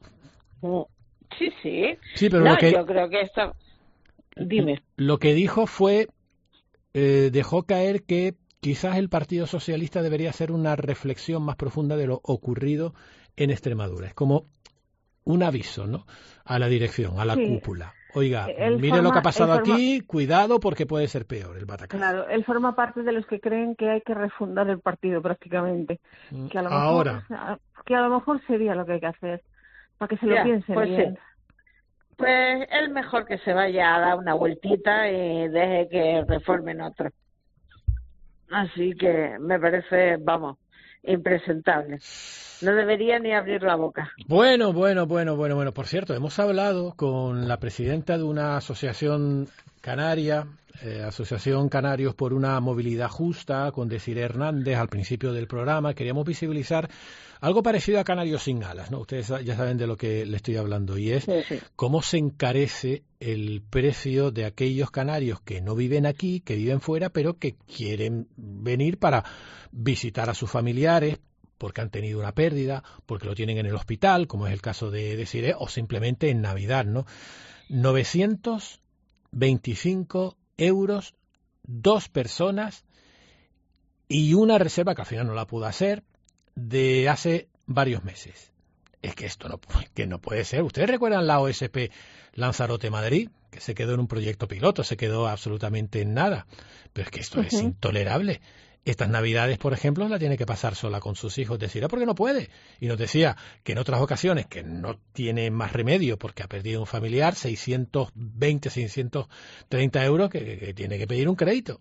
Sí, sí. Sí, pero no, lo que- yo creo que esto... Dime. Lo que dijo fue, eh, dejó caer que quizás el Partido Socialista debería hacer una reflexión más profunda de lo ocurrido en Extremadura. Es como un aviso, ¿no? A la dirección, a la Sí. cúpula. Oiga, Él mire lo forma- que ha pasado él forma- aquí, cuidado porque puede ser peor el batacazo. Claro, él forma parte de los que creen que hay que refundar el partido prácticamente. Que a lo mejor, Ahora. que a lo mejor sería lo que hay que hacer, para que se lo Ya, piensen pues bien. sí. Pues es mejor que se vaya a dar una vueltita y deje que reformen otro. Así que me parece, vamos, impresentable. No debería ni abrir la boca. Bueno, bueno, bueno, bueno, bueno. Por cierto, hemos hablado con la presidenta de una asociación canaria, eh, Asociación Canarios por una Movilidad Justa, con Desiree Hernández al principio del programa. Queríamos visibilizar algo parecido a Canarios sin alas, ¿no? Ustedes ya saben de lo que le estoy hablando, y es Sí, sí. cómo se encarece el precio de aquellos canarios que no viven aquí, que viven fuera, pero que quieren venir para visitar a sus familiares, porque han tenido una pérdida, porque lo tienen en el hospital, como es el caso de Desiree, o simplemente en Navidad, ¿no? novecientos veinticinco euros, dos personas y una reserva que al final no la pudo hacer de hace varios meses. Es que esto no, que no puede ser. ¿Ustedes recuerdan la O S P Lanzarote Madrid? Que se quedó en un proyecto piloto, se quedó absolutamente en nada. Pero es que esto es Ujú. intolerable. Estas Navidades, por ejemplo, la tiene que pasar sola con sus hijos, decir, porque no puede. Y nos decía que en otras ocasiones, que no tiene más remedio porque ha perdido un familiar, seiscientos veinte, seiscientos treinta euros, que, que- que tiene que pedir un crédito.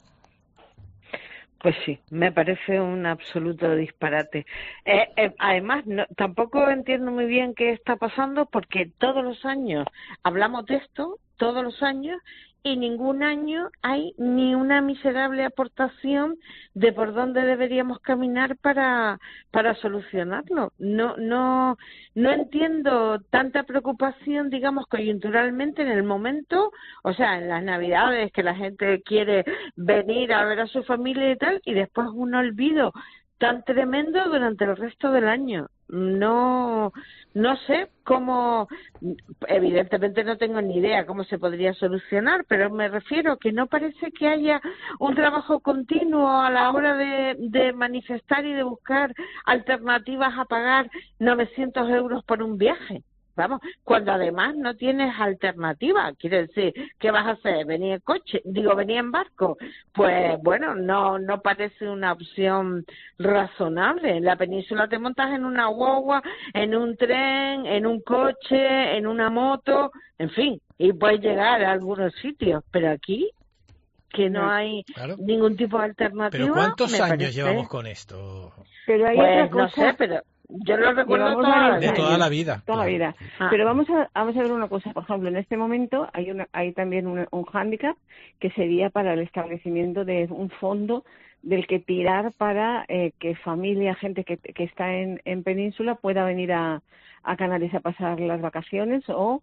Pues sí, me parece un absoluto disparate. Eh, eh, además, no, tampoco entiendo muy bien qué está pasando porque todos los años hablamos de esto todos los años y ningún año hay ni una miserable aportación de por dónde deberíamos caminar para para solucionarlo. No no no entiendo tanta preocupación, digamos, coyunturalmente en el momento, o sea, en las Navidades, que la gente quiere venir a ver a su familia y tal, y después un olvido tan tremendo durante el resto del año. No no sé cómo, evidentemente no tengo ni idea cómo se podría solucionar, pero me refiero que no parece que haya un trabajo continuo a la hora de, de manifestar y de buscar alternativas a pagar novecientos euros por un viaje. Vamos, cuando además no tienes alternativa, quiere decir, ¿qué vas a hacer? ¿Venir en coche? Digo, ¿venir en barco? Pues bueno, no no parece una opción razonable. En la península te montas en una guagua, en un tren, en un coche, en una moto, en fin, y puedes llegar a algunos sitios, pero aquí que no hay claro. ningún tipo de alternativa. ¿Pero cuántos me años parece... llevamos con esto? Pero hay pues, otra cosa... no sé, pero... Yo lo recuerdo Llevamos toda la de vida. toda la vida. Toda claro. la vida. Ah. Pero vamos a vamos a ver una cosa. Por ejemplo, en este momento hay una hay también un, un hándicap que sería para el establecimiento de un fondo del que tirar para eh, que familia, gente que, que está en, en Península pueda venir a, a Canarias a pasar las vacaciones o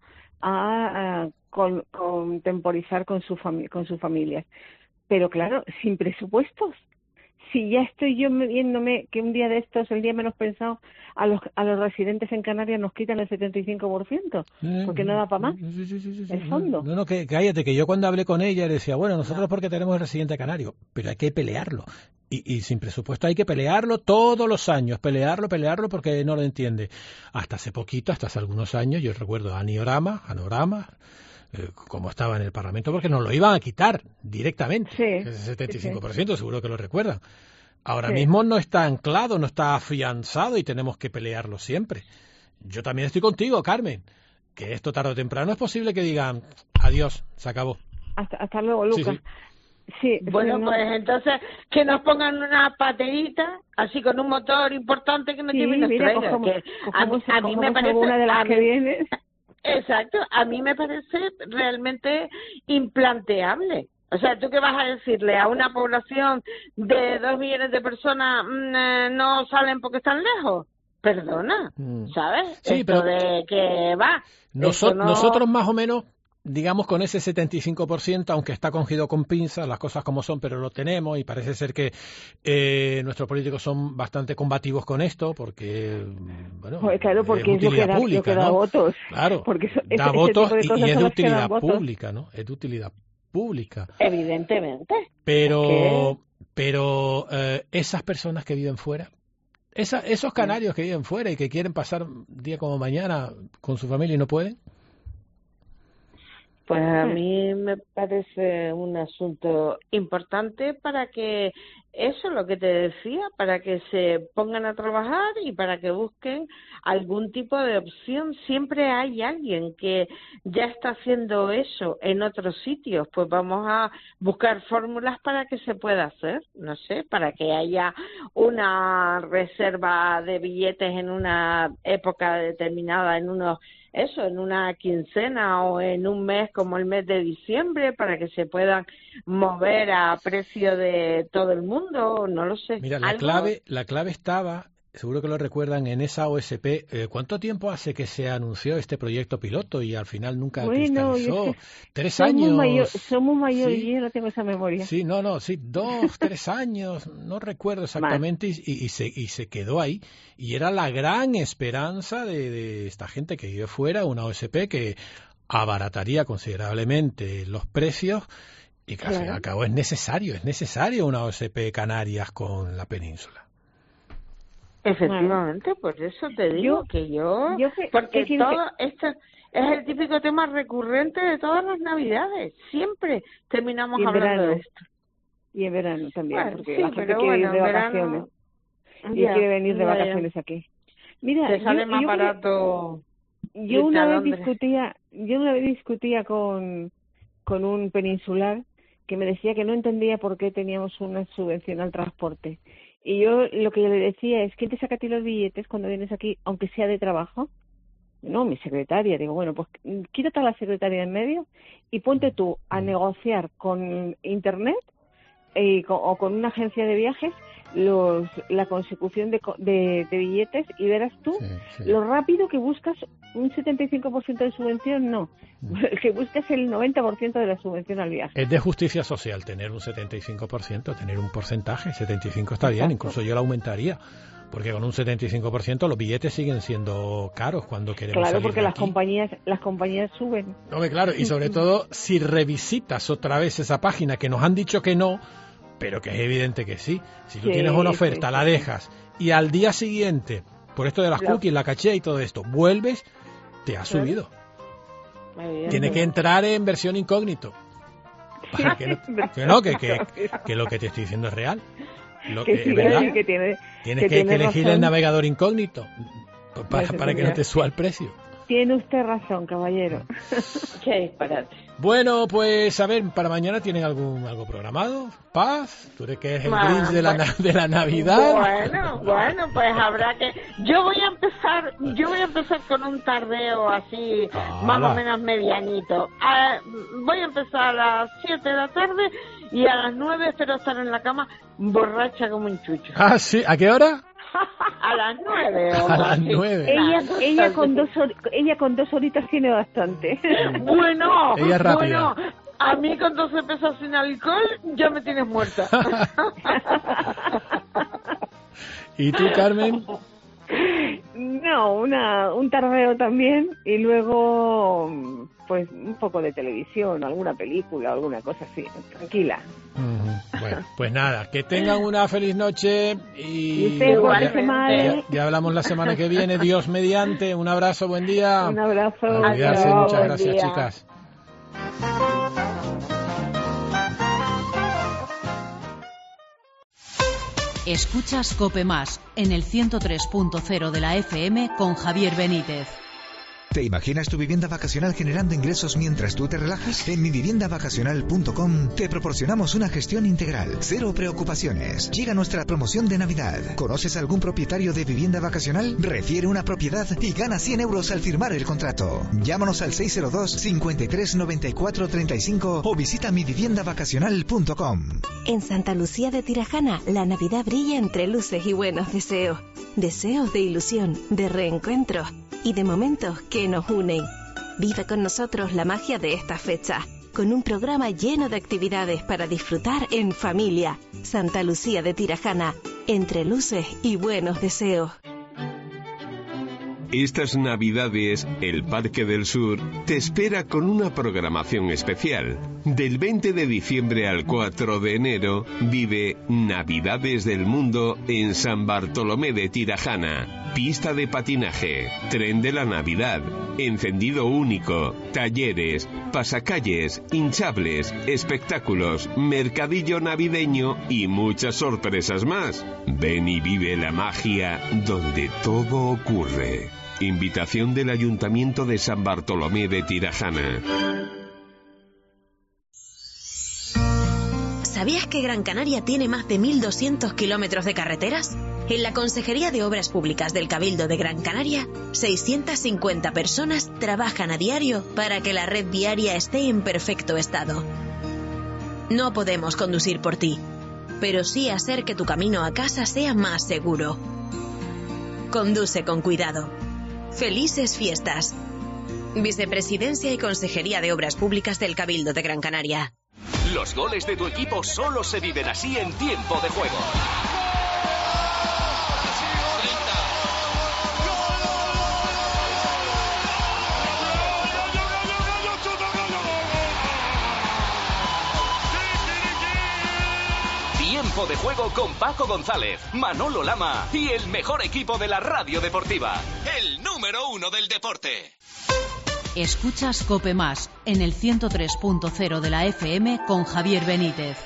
a, a con, contemporizar con su fami- con sus familias. Pero claro, sin presupuestos. Si ya estoy yo viéndome que un día de estos, el día menos pensado, a los a los residentes en Canarias nos quitan el setenta y cinco por ciento, porque no da para más sí, sí, sí, sí, el fondo. No, no, que cállate, que yo cuando hablé con ella le decía, bueno, nosotros porque tenemos el residente canario, pero hay que pelearlo. Y, y sin presupuesto hay que pelearlo todos los años, pelearlo, pelearlo porque no lo entiende. Hasta hace poquito, hasta hace algunos años, yo recuerdo a Aniorama, Anorama, eh, como estaba en el Parlamento, porque nos lo iban a quitar directamente, sí, ese setenta y cinco por ciento, sí. Seguro que lo recuerdan. Ahora sí. mismo no está anclado, no está afianzado y tenemos que pelearlo siempre. Yo también estoy contigo, Carmen, que esto tarde o temprano es posible que digan adiós, se acabó. Hasta, hasta luego, Lucas. Sí, sí. Sí, bueno, sí, no. pues entonces que nos pongan una paterita así con un motor importante que nos sí, lleve y nos mira, traiga. cojamos, Que cojamos, a, a mí me parece una de las a que mí, viene. Exacto, a mí me parece realmente implanteable. O sea, ¿tú qué vas a decirle a una población de dos millones de personas mmm, eh, no salen porque están lejos? Perdona, mm. ¿sabes? Sí, Esto pero de que va. Noso- no... Nosotros más o menos, digamos con ese setenta y cinco por ciento, aunque está cogido con pinzas, las cosas como son, pero lo tenemos y parece ser que eh, nuestros políticos son bastante combativos con esto porque, bueno, pues claro, porque es de utilidad es lo que da, pública, lo que ¿no? da votos. Claro, porque eso, da ese, votos ese tipo de y, y es de utilidad votos. pública, ¿no? Es de utilidad pública. Evidentemente. Pero, pero eh, esas personas que viven fuera, esa, esos canarios que viven fuera y que quieren pasar un día como mañana con su familia y no pueden. Pues a mí me parece un asunto importante para que, eso lo que te decía, para que se pongan a trabajar y para que busquen algún tipo de opción. Siempre hay alguien que ya está haciendo eso en otros sitios, pues vamos a buscar fórmulas para que se pueda hacer, no sé, para que haya una reserva de billetes en una época determinada, en unos eso, en una quincena o en un mes como el mes de diciembre, para que se puedan mover a precio de todo el mundo, no lo sé. Mira, la ¿Algo? clave, la clave estaba, seguro que lo recuerdan, en esa O S P. Eh, ¿Cuánto tiempo hace que se anunció este proyecto piloto y al final nunca bueno, cristalizó? Es que Tres somos años. Mayor, somos mayores ¿sí? y yo no tengo esa memoria. Sí, no, no, sí, dos, tres años, no recuerdo exactamente, y, y, se, y se quedó ahí. Y era la gran esperanza de, de esta gente que vive fuera, una O S P que abarataría considerablemente los precios y que al fin y al cabo es necesario, es necesario una O S P Canarias con la península. Efectivamente, por eso te digo yo, que yo, yo porque que, todo esto es el típico tema recurrente de todas las Navidades, siempre terminamos y hablando verano, de esto. Y en verano también, bueno, porque sí, la gente pero quiere bueno, ir de vacaciones verano, y ya, quiere venir de ya, vacaciones ya. aquí. Mira, te sale yo, más yo, barato. Yo una vez discutía, yo una vez discutía con con un peninsular que me decía que no entendía por qué teníamos una subvención al transporte. Y yo lo que yo le decía es, ¿quién te saca a ti los billetes cuando vienes aquí, aunque sea de trabajo? no, mi secretaria. Digo, bueno, pues quítate a la secretaria en medio y ponte tú a negociar con Internet eh, con, o con una agencia de viajes los la consecución de, de, de billetes y verás tú sí, sí. lo rápido que buscas un setenta y cinco por ciento de subvención, no, mm. que buscas el noventa por ciento de la subvención al viaje. Es de justicia social tener un setenta y cinco por ciento, tener un porcentaje, setenta y cinco por ciento está bien, Exacto. Incluso yo lo aumentaría. Porque con un setenta y cinco por ciento los billetes siguen siendo caros cuando queremos Claro, salir porque de las aquí. compañías las compañías suben. Hombre, claro, y sobre todo si revisitas otra vez esa página que nos han dicho que no, pero que es evidente que sí. Si tú Sí, tienes una oferta, sí, la sí. dejas y al día siguiente, por esto de las Claro. cookies, la caché y todo esto, vuelves, te ha Claro. subido. Tiene que entrar en versión incógnito. Para que, no, que, no, que, que, que lo que te estoy diciendo es real. Lo, que eh, sí, ¿verdad? que tiene, Tienes que que, tiene que elegir razón. el navegador incógnito para, Pues, para que no te suba el precio. Tiene usted razón, caballero. Qué disparate. Bueno, pues a ver, para mañana tienen algún algo programado. Paz, tú eres que es el Bueno, Grinch de la, pues- na- de la Navidad. Bueno, bueno, pues habrá que... Yo voy a empezar, yo voy a empezar con un tardeo así, más Ala. o menos medianito. Ah, voy a empezar a las siete de la tarde y a las nueve espero estar en la cama borracha como un chucho. Ah, sí, ¿a qué hora? A las nueve. o A las así. nueve. Ella, ella con dos hor- ella con dos horitas tiene bastante. Bueno, Ella es rápida. bueno, a mí con doce pesos sin alcohol ya me tienes muerta. ¿Y tú, Carmen? No, una un tardeo también y luego pues un poco de televisión, alguna película, alguna cosa así, tranquila. Ujú. Bueno, pues nada, que tengan una feliz noche y, Y usted, buen ya, semana. ya- ya hablamos la semana que viene. Dios mediante, un abrazo, buen día. Un abrazo. A cuidarse, Adiós, muchas buen gracias, día. chicas. Escuchas Cope Más en el ciento tres punto cero de la F M con Javier Benítez. ¿Te imaginas tu vivienda vacacional generando ingresos mientras tú te relajas? En mi vivienda vacacional punto com te proporcionamos una gestión integral, cero preocupaciones. Llega nuestra promoción de Navidad. ¿Conoces algún propietario de vivienda vacacional? Refiere una propiedad y gana cien euros al firmar el contrato. Llámanos al seis cero dos, cincuenta y tres, noventa y cuatro, treinta y cinco o visita mi vivienda vacacional punto com. En Santa Lucía de Tirajana, la Navidad brilla entre luces y buenos deseos. Deseos de ilusión, de reencuentro y de momentos que nos unen. Vive con nosotros la magia de esta fecha, con un programa lleno de actividades para disfrutar en familia. Santa Lucía de Tirajana, entre luces y buenos deseos. Estas Navidades, el Parque del Sur te espera con una programación especial. Del veinte de diciembre al cuatro de enero, vive Navidades del Mundo en San Bartolomé de Tirajana. Pista de patinaje, tren de la Navidad, encendido único, talleres, pasacalles, hinchables, espectáculos, mercadillo navideño y muchas sorpresas más. Ven y vive la magia donde todo ocurre. Invitación del Ayuntamiento de San Bartolomé de Tirajana. ¿Sabías que Gran Canaria tiene más de mil doscientos kilómetros de carreteras? En la Consejería de Obras Públicas del Cabildo de Gran Canaria, seiscientas cincuenta personas trabajan a diario para que la red viaria esté en perfecto estado. No podemos conducir por ti, pero sí hacer que tu camino a casa sea más seguro. Conduce con cuidado. ¡Felices fiestas! Vicepresidencia y Consejería de Obras Públicas del Cabildo de Gran Canaria. Los goles de tu equipo solo se viven así en tiempo de juego. Tiempo de juego con Paco González, Manolo Lama y el mejor equipo de la radio deportiva. El número uno del deporte. Escuchas Cope Más en el ciento tres punto cero de la F M con Javier Benítez.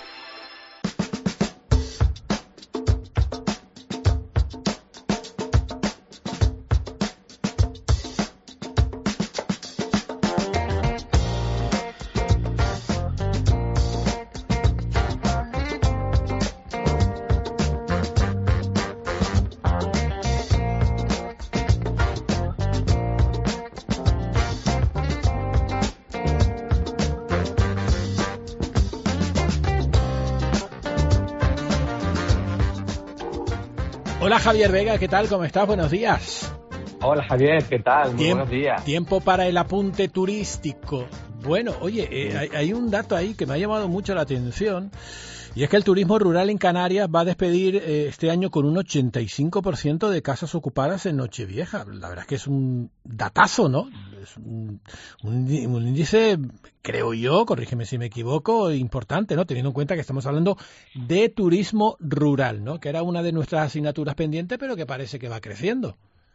Hola Javier Vega, ¿qué tal? ¿Cómo estás? Buenos días. Hola Javier, ¿qué tal? Muy Tiempo, buenos días. Tiempo para el apunte turístico. Bueno, oye, eh, hay, hay un dato ahí que me ha llamado mucho la atención, y es que el turismo rural en Canarias va a despedir eh, este año con un ochenta y cinco por ciento de casas ocupadas en Nochevieja. La verdad es que es un datazo, ¿no? Es un, un, un índice, creo yo, corrígeme si me equivoco, importante, ¿no? Teniendo en cuenta que estamos hablando de turismo rural, ¿no? Que era una de nuestras asignaturas pendientes, pero que parece que va creciendo.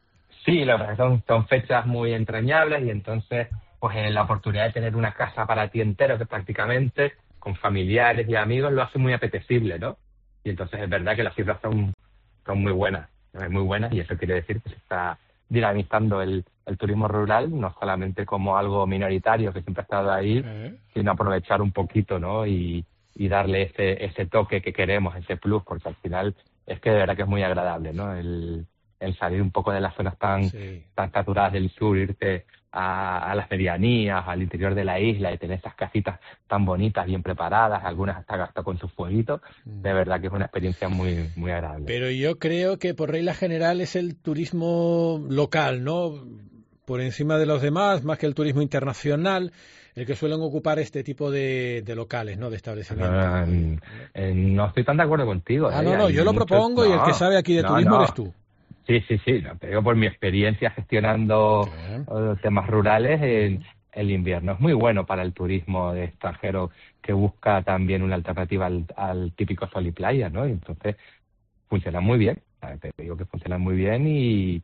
Sí, la verdad son, son fechas muy entrañables y entonces pues eh, la oportunidad de tener una casa para ti entero, que prácticamente con familiares y amigos lo hace muy apetecible, ¿no? Y entonces es verdad que las cifras son, son muy buenas, muy buenas, y eso quiere decir que se está dinamizando el, el turismo rural, no solamente como algo minoritario que siempre ha estado ahí, uh-huh. sino aprovechar un poquito, ¿no? Y, y darle ese, ese toque que queremos, ese plus, porque al final es que de verdad que es muy agradable, ¿no? El, el salir un poco de las zonas tan, sí. tan saturadas del sur, irte a, a las medianías, al interior de la isla y tener esas casitas tan bonitas, bien preparadas, algunas hasta, hasta con sus fueguitos, de verdad que es una experiencia muy muy agradable. Pero yo creo que por regla general es el turismo local, ¿no? Por encima de los demás, más que el turismo internacional, el que suelen ocupar este tipo de, de locales, ¿no? De establecimientos. Uh, eh, no estoy tan de acuerdo contigo. Ah, ¿eh? no, no, yo lo muchos... propongo, no, y el que sabe aquí de no, turismo no. eres tú. Sí, sí, sí, no, te digo por mi experiencia gestionando uh, temas rurales, el, el invierno es muy bueno para el turismo de extranjero que busca también una alternativa al, al típico sol y playa, ¿no? Y entonces funciona muy bien, te digo que funciona muy bien y,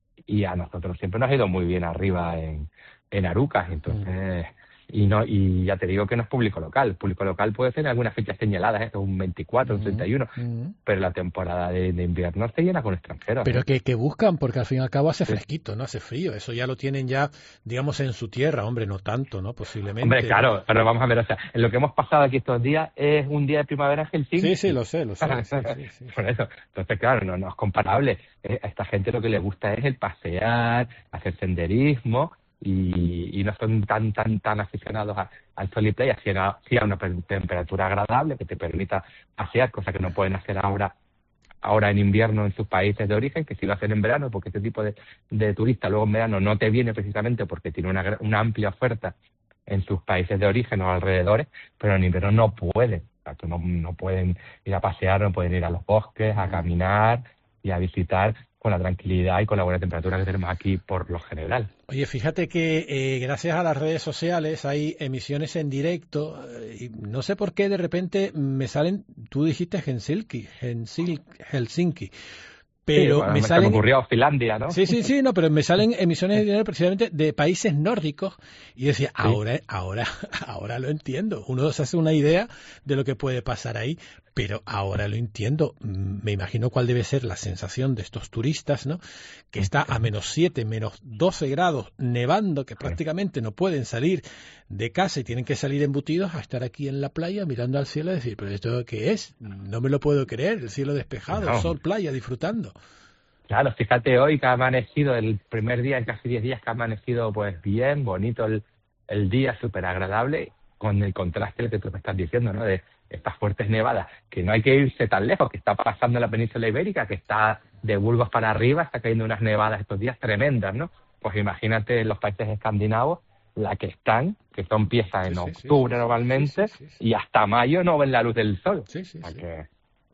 y a nosotros siempre nos ha ido muy bien arriba en, en Arucas, entonces... Mm. Y no y ya te digo que no es público local. El público local puede ser en algunas fechas señaladas, ¿eh? un veinticuatro, un treinta y uno, uh-huh. pero la temporada de, de invierno se llena con extranjeros. Pero ¿eh? que, que buscan, porque al fin y al cabo hace fresquito, ¿no? Hace frío. Eso ya lo tienen ya, digamos, en su tierra. Hombre, no tanto, ¿no? Posiblemente. Hombre, claro, pero vamos a ver, o sea, lo que hemos pasado aquí estos días es un día de primavera en Helsinki. Sí, sí, lo sé, lo sé. sí, sí, sí. Por eso. Entonces, claro, no, no es comparable. A esta gente lo que le gusta es el pasear, hacer senderismo, y, y no son tan tan tan aficionados a, al sol y playa, si a, si a una temperatura agradable que te permita pasear, cosa que no pueden hacer ahora ahora en invierno en sus países de origen, que sí lo hacen en verano, porque este tipo de, de turista luego en verano no te viene precisamente porque tiene una, una amplia oferta en sus países de origen o alrededores, pero en invierno no pueden, o sea, no, no pueden ir a pasear, no pueden ir a los bosques, a caminar y a visitar con la tranquilidad y con la buena temperatura que tenemos aquí por lo general. Oye, fíjate que eh, gracias a las redes sociales hay emisiones en directo eh, y no sé por qué de repente me salen, tú dijiste Helsinki, Helsinki, Helsinki. Pero sí, bueno, me se salen... me ocurrió Finlandia, ¿no? Sí, sí, sí, no, pero me salen emisiones de dinero precisamente de países nórdicos y decía, sí. ahora, ahora, ahora lo entiendo. Uno se hace una idea de lo que puede pasar ahí, pero ahora lo entiendo. Me imagino cuál debe ser la sensación de estos turistas, ¿no? Que está a menos siete, menos doce grados, nevando, que prácticamente no pueden salir de casa y tienen que salir embutidos a estar aquí en la playa mirando al cielo y decir, ¿pero esto qué es? No me lo puedo creer, el cielo despejado, no. sol, playa, disfrutando. Claro, fíjate hoy que ha amanecido, el primer día en casi diez días que ha amanecido pues bien, bonito el, el día, súper agradable, con el contraste que tú me estás diciendo, ¿no? De estas fuertes nevadas, que no hay que irse tan lejos, que está pasando en la península ibérica, que está de Burgos para arriba, está cayendo unas nevadas estos días tremendas, ¿no? Pues imagínate en los países escandinavos, la que están, que son piezas en sí, octubre sí, sí, normalmente, sí, sí, sí, sí. y hasta mayo no ven la luz del sol. Sí, sí, o sea sí. que,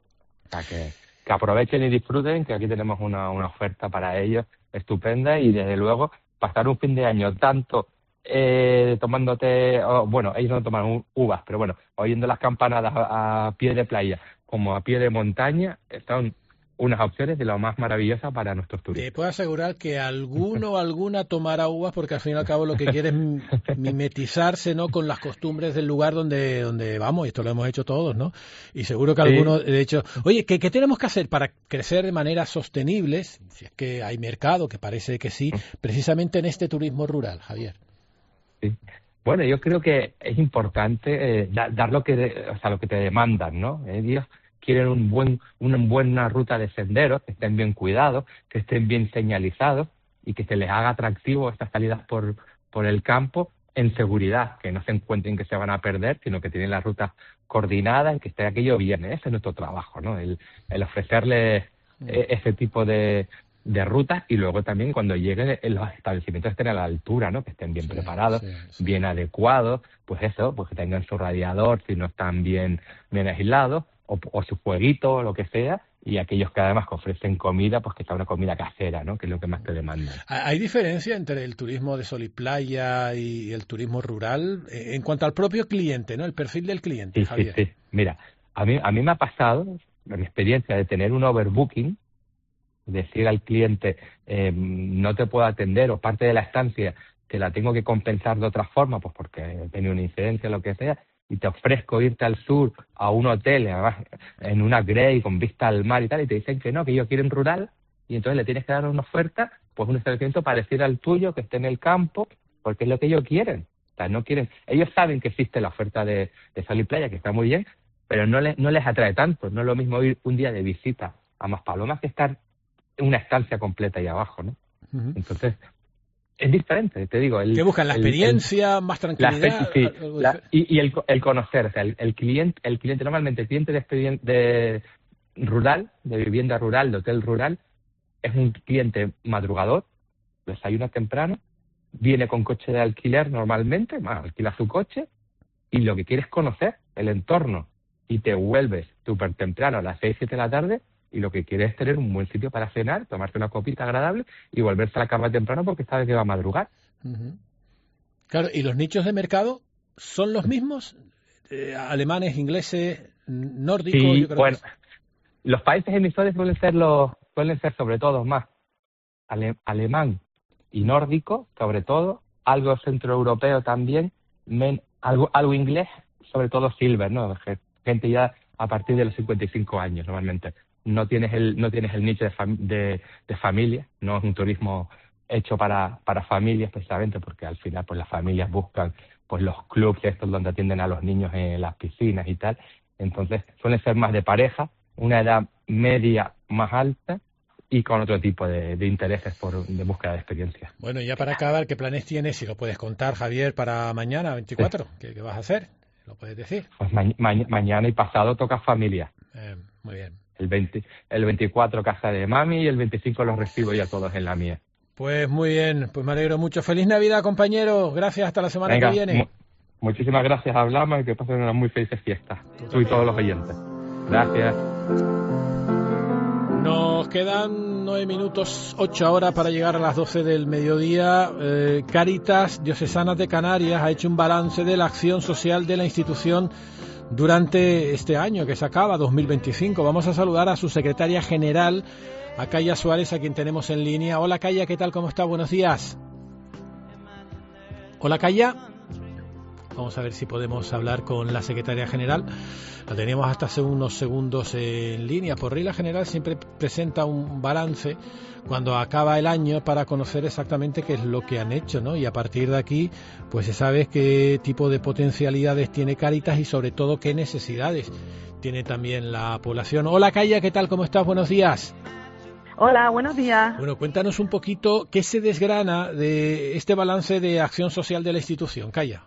o sea que, que aprovechen y disfruten, que aquí tenemos una, una oferta para ellos estupenda, y desde luego pasar un fin de año tanto eh, tomándote, oh, bueno, ellos no toman uvas, pero bueno, oyendo las campanadas a, a pie de playa como a pie de montaña, son unas opciones de lo más maravillosas para nuestros turistas. Te puedo asegurar que alguno o alguna tomará uvas, porque al fin y al cabo lo que quiere es mimetizarse, ¿no?, con las costumbres del lugar donde donde vamos, y esto lo hemos hecho todos, ¿no? Y seguro que sí. alguno, de hecho, oye, ¿qué, ¿qué tenemos que hacer para crecer de manera sostenible, si es que hay mercado, que parece que sí, precisamente en este turismo rural, Javier? Sí. Bueno, yo creo que es importante eh, dar, dar lo que, o sea, lo que te demandan, ¿no? Eh, Dios, quieren un buen, una buena ruta de senderos, que estén bien cuidados, que estén bien señalizados y que se les haga atractivo estas salidas por, por el campo en seguridad, que no se encuentren que se van a perder, sino que tienen las rutas coordinadas y que esté aquello bien. Ese es nuestro trabajo, ¿no? El, el ofrecerles eh, ese tipo de, de rutas, y luego también cuando lleguen los establecimientos estén a la altura, ¿no? Que estén bien sí, preparados, sí, sí. bien adecuados, pues eso, pues que tengan su radiador si no están bien, bien aislados, o, o su fueguito o lo que sea, y aquellos que además que ofrecen comida, pues que sea una comida casera, ¿no? Que es lo que más te demandan. ¿Hay diferencia entre el turismo de sol y playa y el turismo rural en cuanto al propio cliente, ¿no? El perfil del cliente, sí, Javier. Sí, sí. Mira, a mí, a mí me ha pasado, la mi experiencia de tener un overbooking, decir al cliente, eh, no te puedo atender, o parte de la estancia te la tengo que compensar de otra forma, pues porque he tenido una incidencia o lo que sea, y te ofrezco irte al sur a un hotel, además en una Grey con vista al mar y tal, y te dicen que no, que ellos quieren rural, y entonces le tienes que dar una oferta, pues un establecimiento parecido al tuyo, que esté en el campo, porque es lo que ellos quieren. O sea, no quieren, ellos saben que existe la oferta de, de sol y playa, que está muy bien, pero no les, no les atrae tanto. No es lo mismo ir un día de visita a Maspalomas que estar en una estancia completa ahí abajo, ¿no? Uh-huh. Entonces, es diferente, te digo. El, ¿Qué buscan? ¿La experiencia, el, más tranquilidad? La, sí, la, y, y el, el conocer, o sea, el, el cliente, el cliente normalmente, el cliente de, de rural, de vivienda rural, de hotel rural, es un cliente madrugador, desayuna temprano, viene con coche de alquiler normalmente, más alquila su coche, y lo que quiere es conocer el entorno, y te vuelves súper temprano a las seis, siete de la tarde, y lo que quiere es tener un buen sitio para cenar, tomarse una copita agradable y volverse a la cama temprano porque sabe que va a madrugar. Uh-huh. Claro, ¿y los nichos de mercado son los mismos? Eh, ¿Alemanes, ingleses, nórdicos? Sí, yo creo bueno, que... los países emisores suelen ser los suelen ser sobre todo más ale, alemán y nórdico, sobre todo, algo centroeuropeo también, men, algo, algo inglés, sobre todo silver, ¿no? Gente ya a partir de los cincuenta y cinco años normalmente. No tienes el no tienes el nicho de, fam- de, de familia, no es un turismo hecho para, para familias precisamente, porque al final pues las familias buscan pues los clubs estos donde atienden a los niños en las piscinas y tal. Entonces suelen ser más de pareja, una edad media más alta y con otro tipo de, de intereses por de búsqueda de experiencia. Bueno, ya para acabar, ¿qué planes tienes? Si lo puedes contar, Javier, para mañana, veinticuatro. Sí. ¿Qué, ¿Qué vas a hacer? ¿Lo puedes decir? Pues ma- ma- mañana y pasado toca familia. Eh, muy bien. El, veinte, el veinticuatro casa de mami y el veinticinco los recibo ya todos en la mía. Pues muy bien, pues me alegro mucho. Feliz Navidad, compañeros. Gracias, hasta la semana Venga, que viene. Mu- muchísimas gracias, hablamos y que pasen unas muy felices fiestas. Tú, Tú y todos los oyentes. Gracias. Nos quedan nueve minutos, ocho ahora para llegar a las doce del mediodía. Eh, Cáritas Diocesanas de Canarias ha hecho un balance de la acción social de la institución durante este año que se acaba, dos mil veinticinco. Vamos a saludar a su secretaria general, a Calla Suárez, a quien tenemos en línea. Hola, Calla, ¿qué tal? ¿Cómo está? Buenos días. Hola, Calla. Vamos a ver si podemos hablar con la secretaria general. La teníamos hasta hace unos segundos en línea. Por regla general siempre presenta un balance cuando acaba el año para conocer exactamente qué es lo que han hecho, ¿no? Y a partir de aquí, pues se sabe qué tipo de potencialidades tiene Cáritas y sobre todo qué necesidades tiene también la población. Hola, Calla, ¿qué tal? ¿Cómo estás? Buenos días. Hola, buenos días. Bueno, cuéntanos un poquito qué se desgrana de este balance de acción social de la institución, Calla.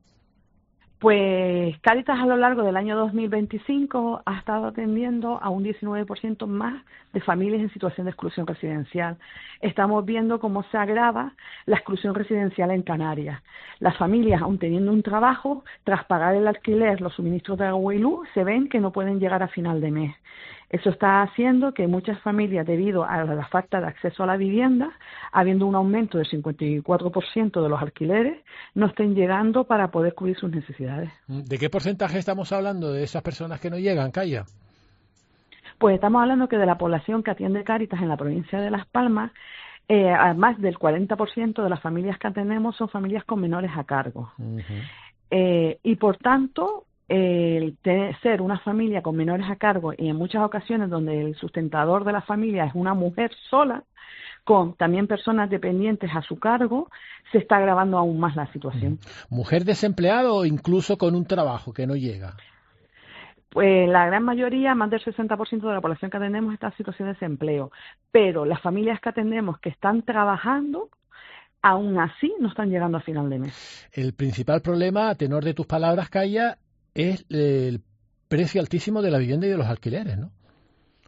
Pues Cáritas a lo largo del año dos mil veinticinco ha estado atendiendo a un diecinueve por ciento más de familias en situación de exclusión residencial. Estamos viendo cómo se agrava la exclusión residencial en Canarias. Las familias, aun teniendo un trabajo, tras pagar el alquiler, los suministros de agua y luz, se ven que no pueden llegar a final de mes. Eso está haciendo que muchas familias, debido a la falta de acceso a la vivienda, habiendo un aumento del cincuenta y cuatro por ciento de los alquileres, no estén llegando para poder cubrir sus necesidades. ¿De qué porcentaje estamos hablando de esas personas que no llegan, Calla? Pues estamos hablando que de la población que atiende Cáritas en la provincia de Las Palmas, eh, más del cuarenta por ciento de las familias que atendemos son familias con menores a cargo. Uh-huh. Eh, y por tanto, el eh, ser una familia con menores a cargo y en muchas ocasiones donde el sustentador de la familia es una mujer sola, con también personas dependientes a su cargo, se está agravando aún más la situación. ¿Mujer desempleada o incluso con un trabajo que no llega? Pues la gran mayoría, más del sesenta por ciento de la población que atendemos está en situación de desempleo, pero las familias que atendemos que están trabajando, aún así no están llegando a final de mes. El principal problema, a tenor de tus palabras, Calla, es el precio altísimo de la vivienda y de los alquileres, ¿no?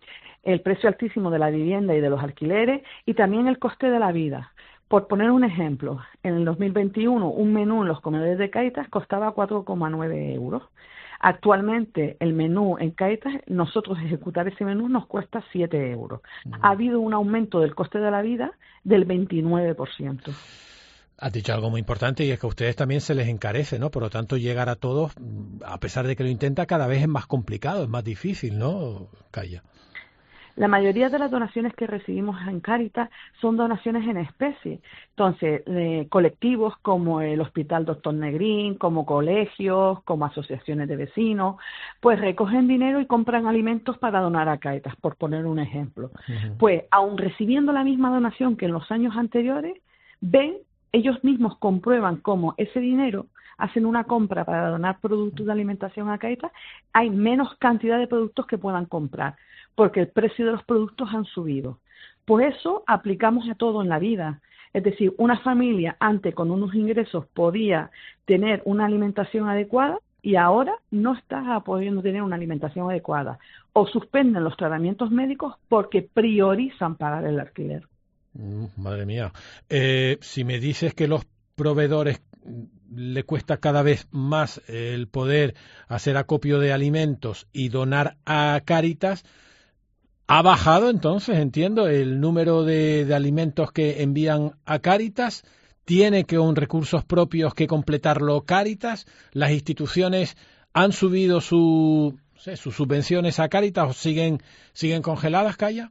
el precio altísimo de la vivienda y de los alquileres y también el coste de la vida. Por poner un ejemplo, en el dos mil veintiuno un menú en los comedores de Cáritas costaba cuatro coma nueve euros. Actualmente el menú en Cáritas, nosotros ejecutar ese menú nos cuesta siete euros. Uh-huh. Ha habido un aumento del coste de la vida del veintinueve por ciento. Has dicho algo muy importante y es que a ustedes también se les encarece, ¿no? Por lo tanto, llegar a todos, a pesar de que lo intenta, cada vez es más complicado, es más difícil, ¿no, Calla? La mayoría de las donaciones que recibimos en Cáritas son donaciones en especie. Entonces, eh, colectivos como el Hospital Doctor Negrín, como colegios, como asociaciones de vecinos, pues recogen dinero y compran alimentos para donar a Cáritas, por poner un ejemplo. Uh-huh. Pues, aun recibiendo la misma donación que en los años anteriores, ven, ellos mismos comprueban cómo ese dinero hacen una compra para donar productos de alimentación a Cáritas, hay menos cantidad de productos que puedan comprar, porque el precio de los productos han subido. Por eso aplicamos a todo en la vida. Es decir, una familia antes con unos ingresos podía tener una alimentación adecuada y ahora no está pudiendo tener una alimentación adecuada. O suspenden los tratamientos médicos porque priorizan pagar el alquiler. Mm, madre mía. Eh, si me dices que los proveedores le cuesta cada vez más el poder hacer acopio de alimentos y donar a Cáritas, ¿ha bajado entonces, entiendo, el número de, de alimentos que envían a Cáritas? ¿Tiene que con recursos propios que completarlo Cáritas? ¿Las instituciones han subido su, no sé, sus subvenciones a Cáritas o siguen, siguen congeladas, Calla?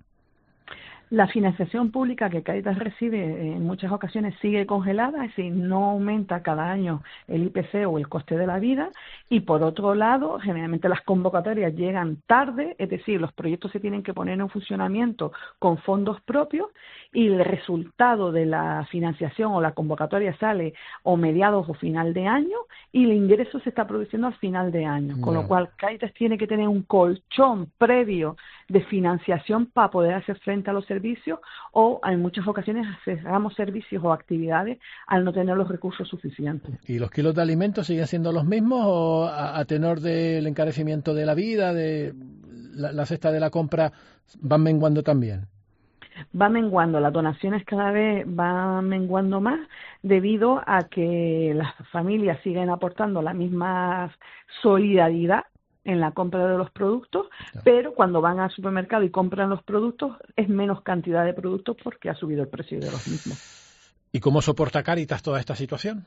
La financiación pública que Cáritas recibe en muchas ocasiones sigue congelada, es decir, no aumenta cada año el I P C o el coste de la vida, y por otro lado, generalmente las convocatorias llegan tarde, es decir, los proyectos se tienen que poner en funcionamiento con fondos propios y el resultado de la financiación o la convocatoria sale o mediados o final de año y el ingreso se está produciendo al final de año, con no. lo cual Cáritas tiene que tener un colchón previo de financiación para poder hacer frente a los servicios o en muchas ocasiones cerramos servicios o actividades al no tener los recursos suficientes. ¿Y los kilos de alimentos siguen siendo los mismos o a, a tenor del encarecimiento de la vida, de la, la cesta de la compra, van menguando también? Va menguando, las donaciones cada vez van menguando más debido a que las familias siguen aportando la misma solidaridad en la compra de los productos, pero cuando van al supermercado y compran los productos es menos cantidad de productos porque ha subido el precio de los mismos. ¿Y cómo soporta Cáritas toda esta situación?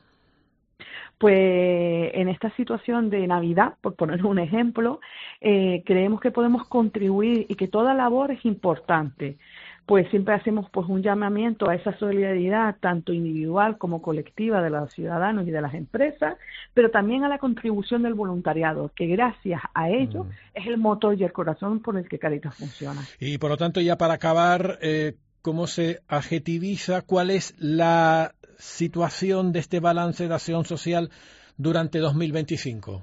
Pues en esta situación de Navidad, por poner un ejemplo, eh, creemos que podemos contribuir y que toda labor es importante. Pues siempre hacemos pues un llamamiento a esa solidaridad tanto individual como colectiva de los ciudadanos y de las empresas, pero también a la contribución del voluntariado, que gracias a ello mm. es el motor y el corazón por el que Cáritas funciona. Y por lo tanto, ya para acabar, eh, ¿cómo se adjetiviza cuál es la situación de este balance de acción social durante dos mil veinticinco?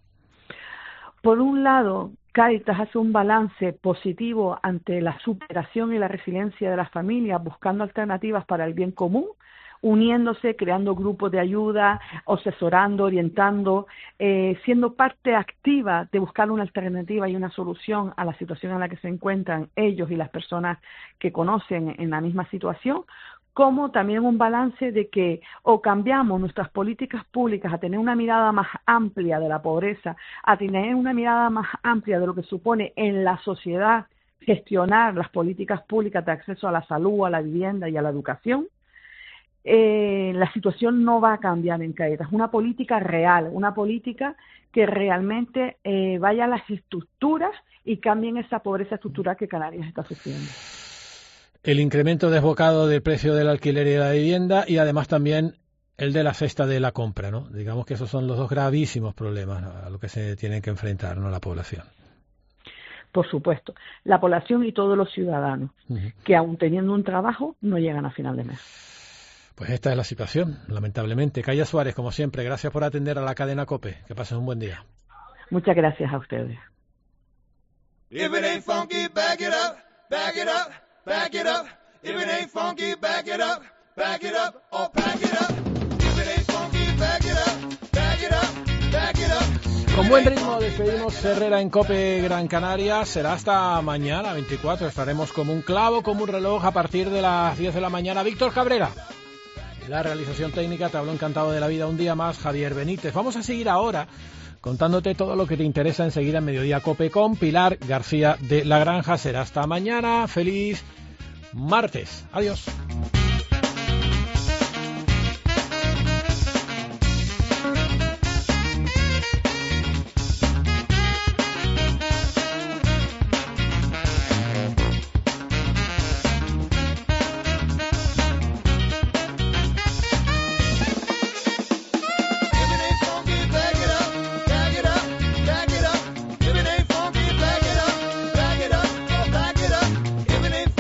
Por un lado, Cáritas hace un balance positivo ante la superación y la resiliencia de las familias, buscando alternativas para el bien común, uniéndose, creando grupos de ayuda, asesorando, orientando, eh, siendo parte activa de buscar una alternativa y una solución a la situación en la que se encuentran ellos y las personas que conocen en la misma situación, como también un balance de que o cambiamos nuestras políticas públicas a tener una mirada más amplia de la pobreza, a tener una mirada más amplia de lo que supone en la sociedad gestionar las políticas públicas de acceso a la salud, a la vivienda y a la educación, eh, la situación no va a cambiar en Cáritas. Una política real, una política que realmente eh, vaya a las estructuras y cambien esa pobreza estructural que Canarias está sufriendo. El incremento desbocado del precio del alquiler y de la vivienda y además también el de la cesta de la compra, ¿no? Digamos que esos son los dos gravísimos problemas, ¿no?, a los que se tienen que enfrentar, ¿no?, la población. Por supuesto, la población y todos los ciudadanos, uh-huh. que aun teniendo un trabajo no llegan a final de mes. Pues esta es la situación, lamentablemente. Calla Suárez, como siempre, gracias por atender a la cadena COPE. Que pasen un buen día. Muchas gracias a ustedes. If it ain't funky, back it up, back it up. Back it up, if it ain't funky, back it up, back it up, or back it up. If it ain't funky, back it up, back it up, back it up. Con buen ritmo despedimos Herrera en COPE Gran Canaria. Será hasta mañana, veinticuatro. Estaremos como un clavo, como un reloj, a partir de las diez de la mañana. Víctor Cabrera. La realización técnica, te hablo encantado de la vida un día más, Javier Benítez. Vamos a seguir ahora contándote todo lo que te interesa enseguida en Mediodía Cope con Pilar García de la Granja. Será hasta mañana. Feliz martes. Adiós.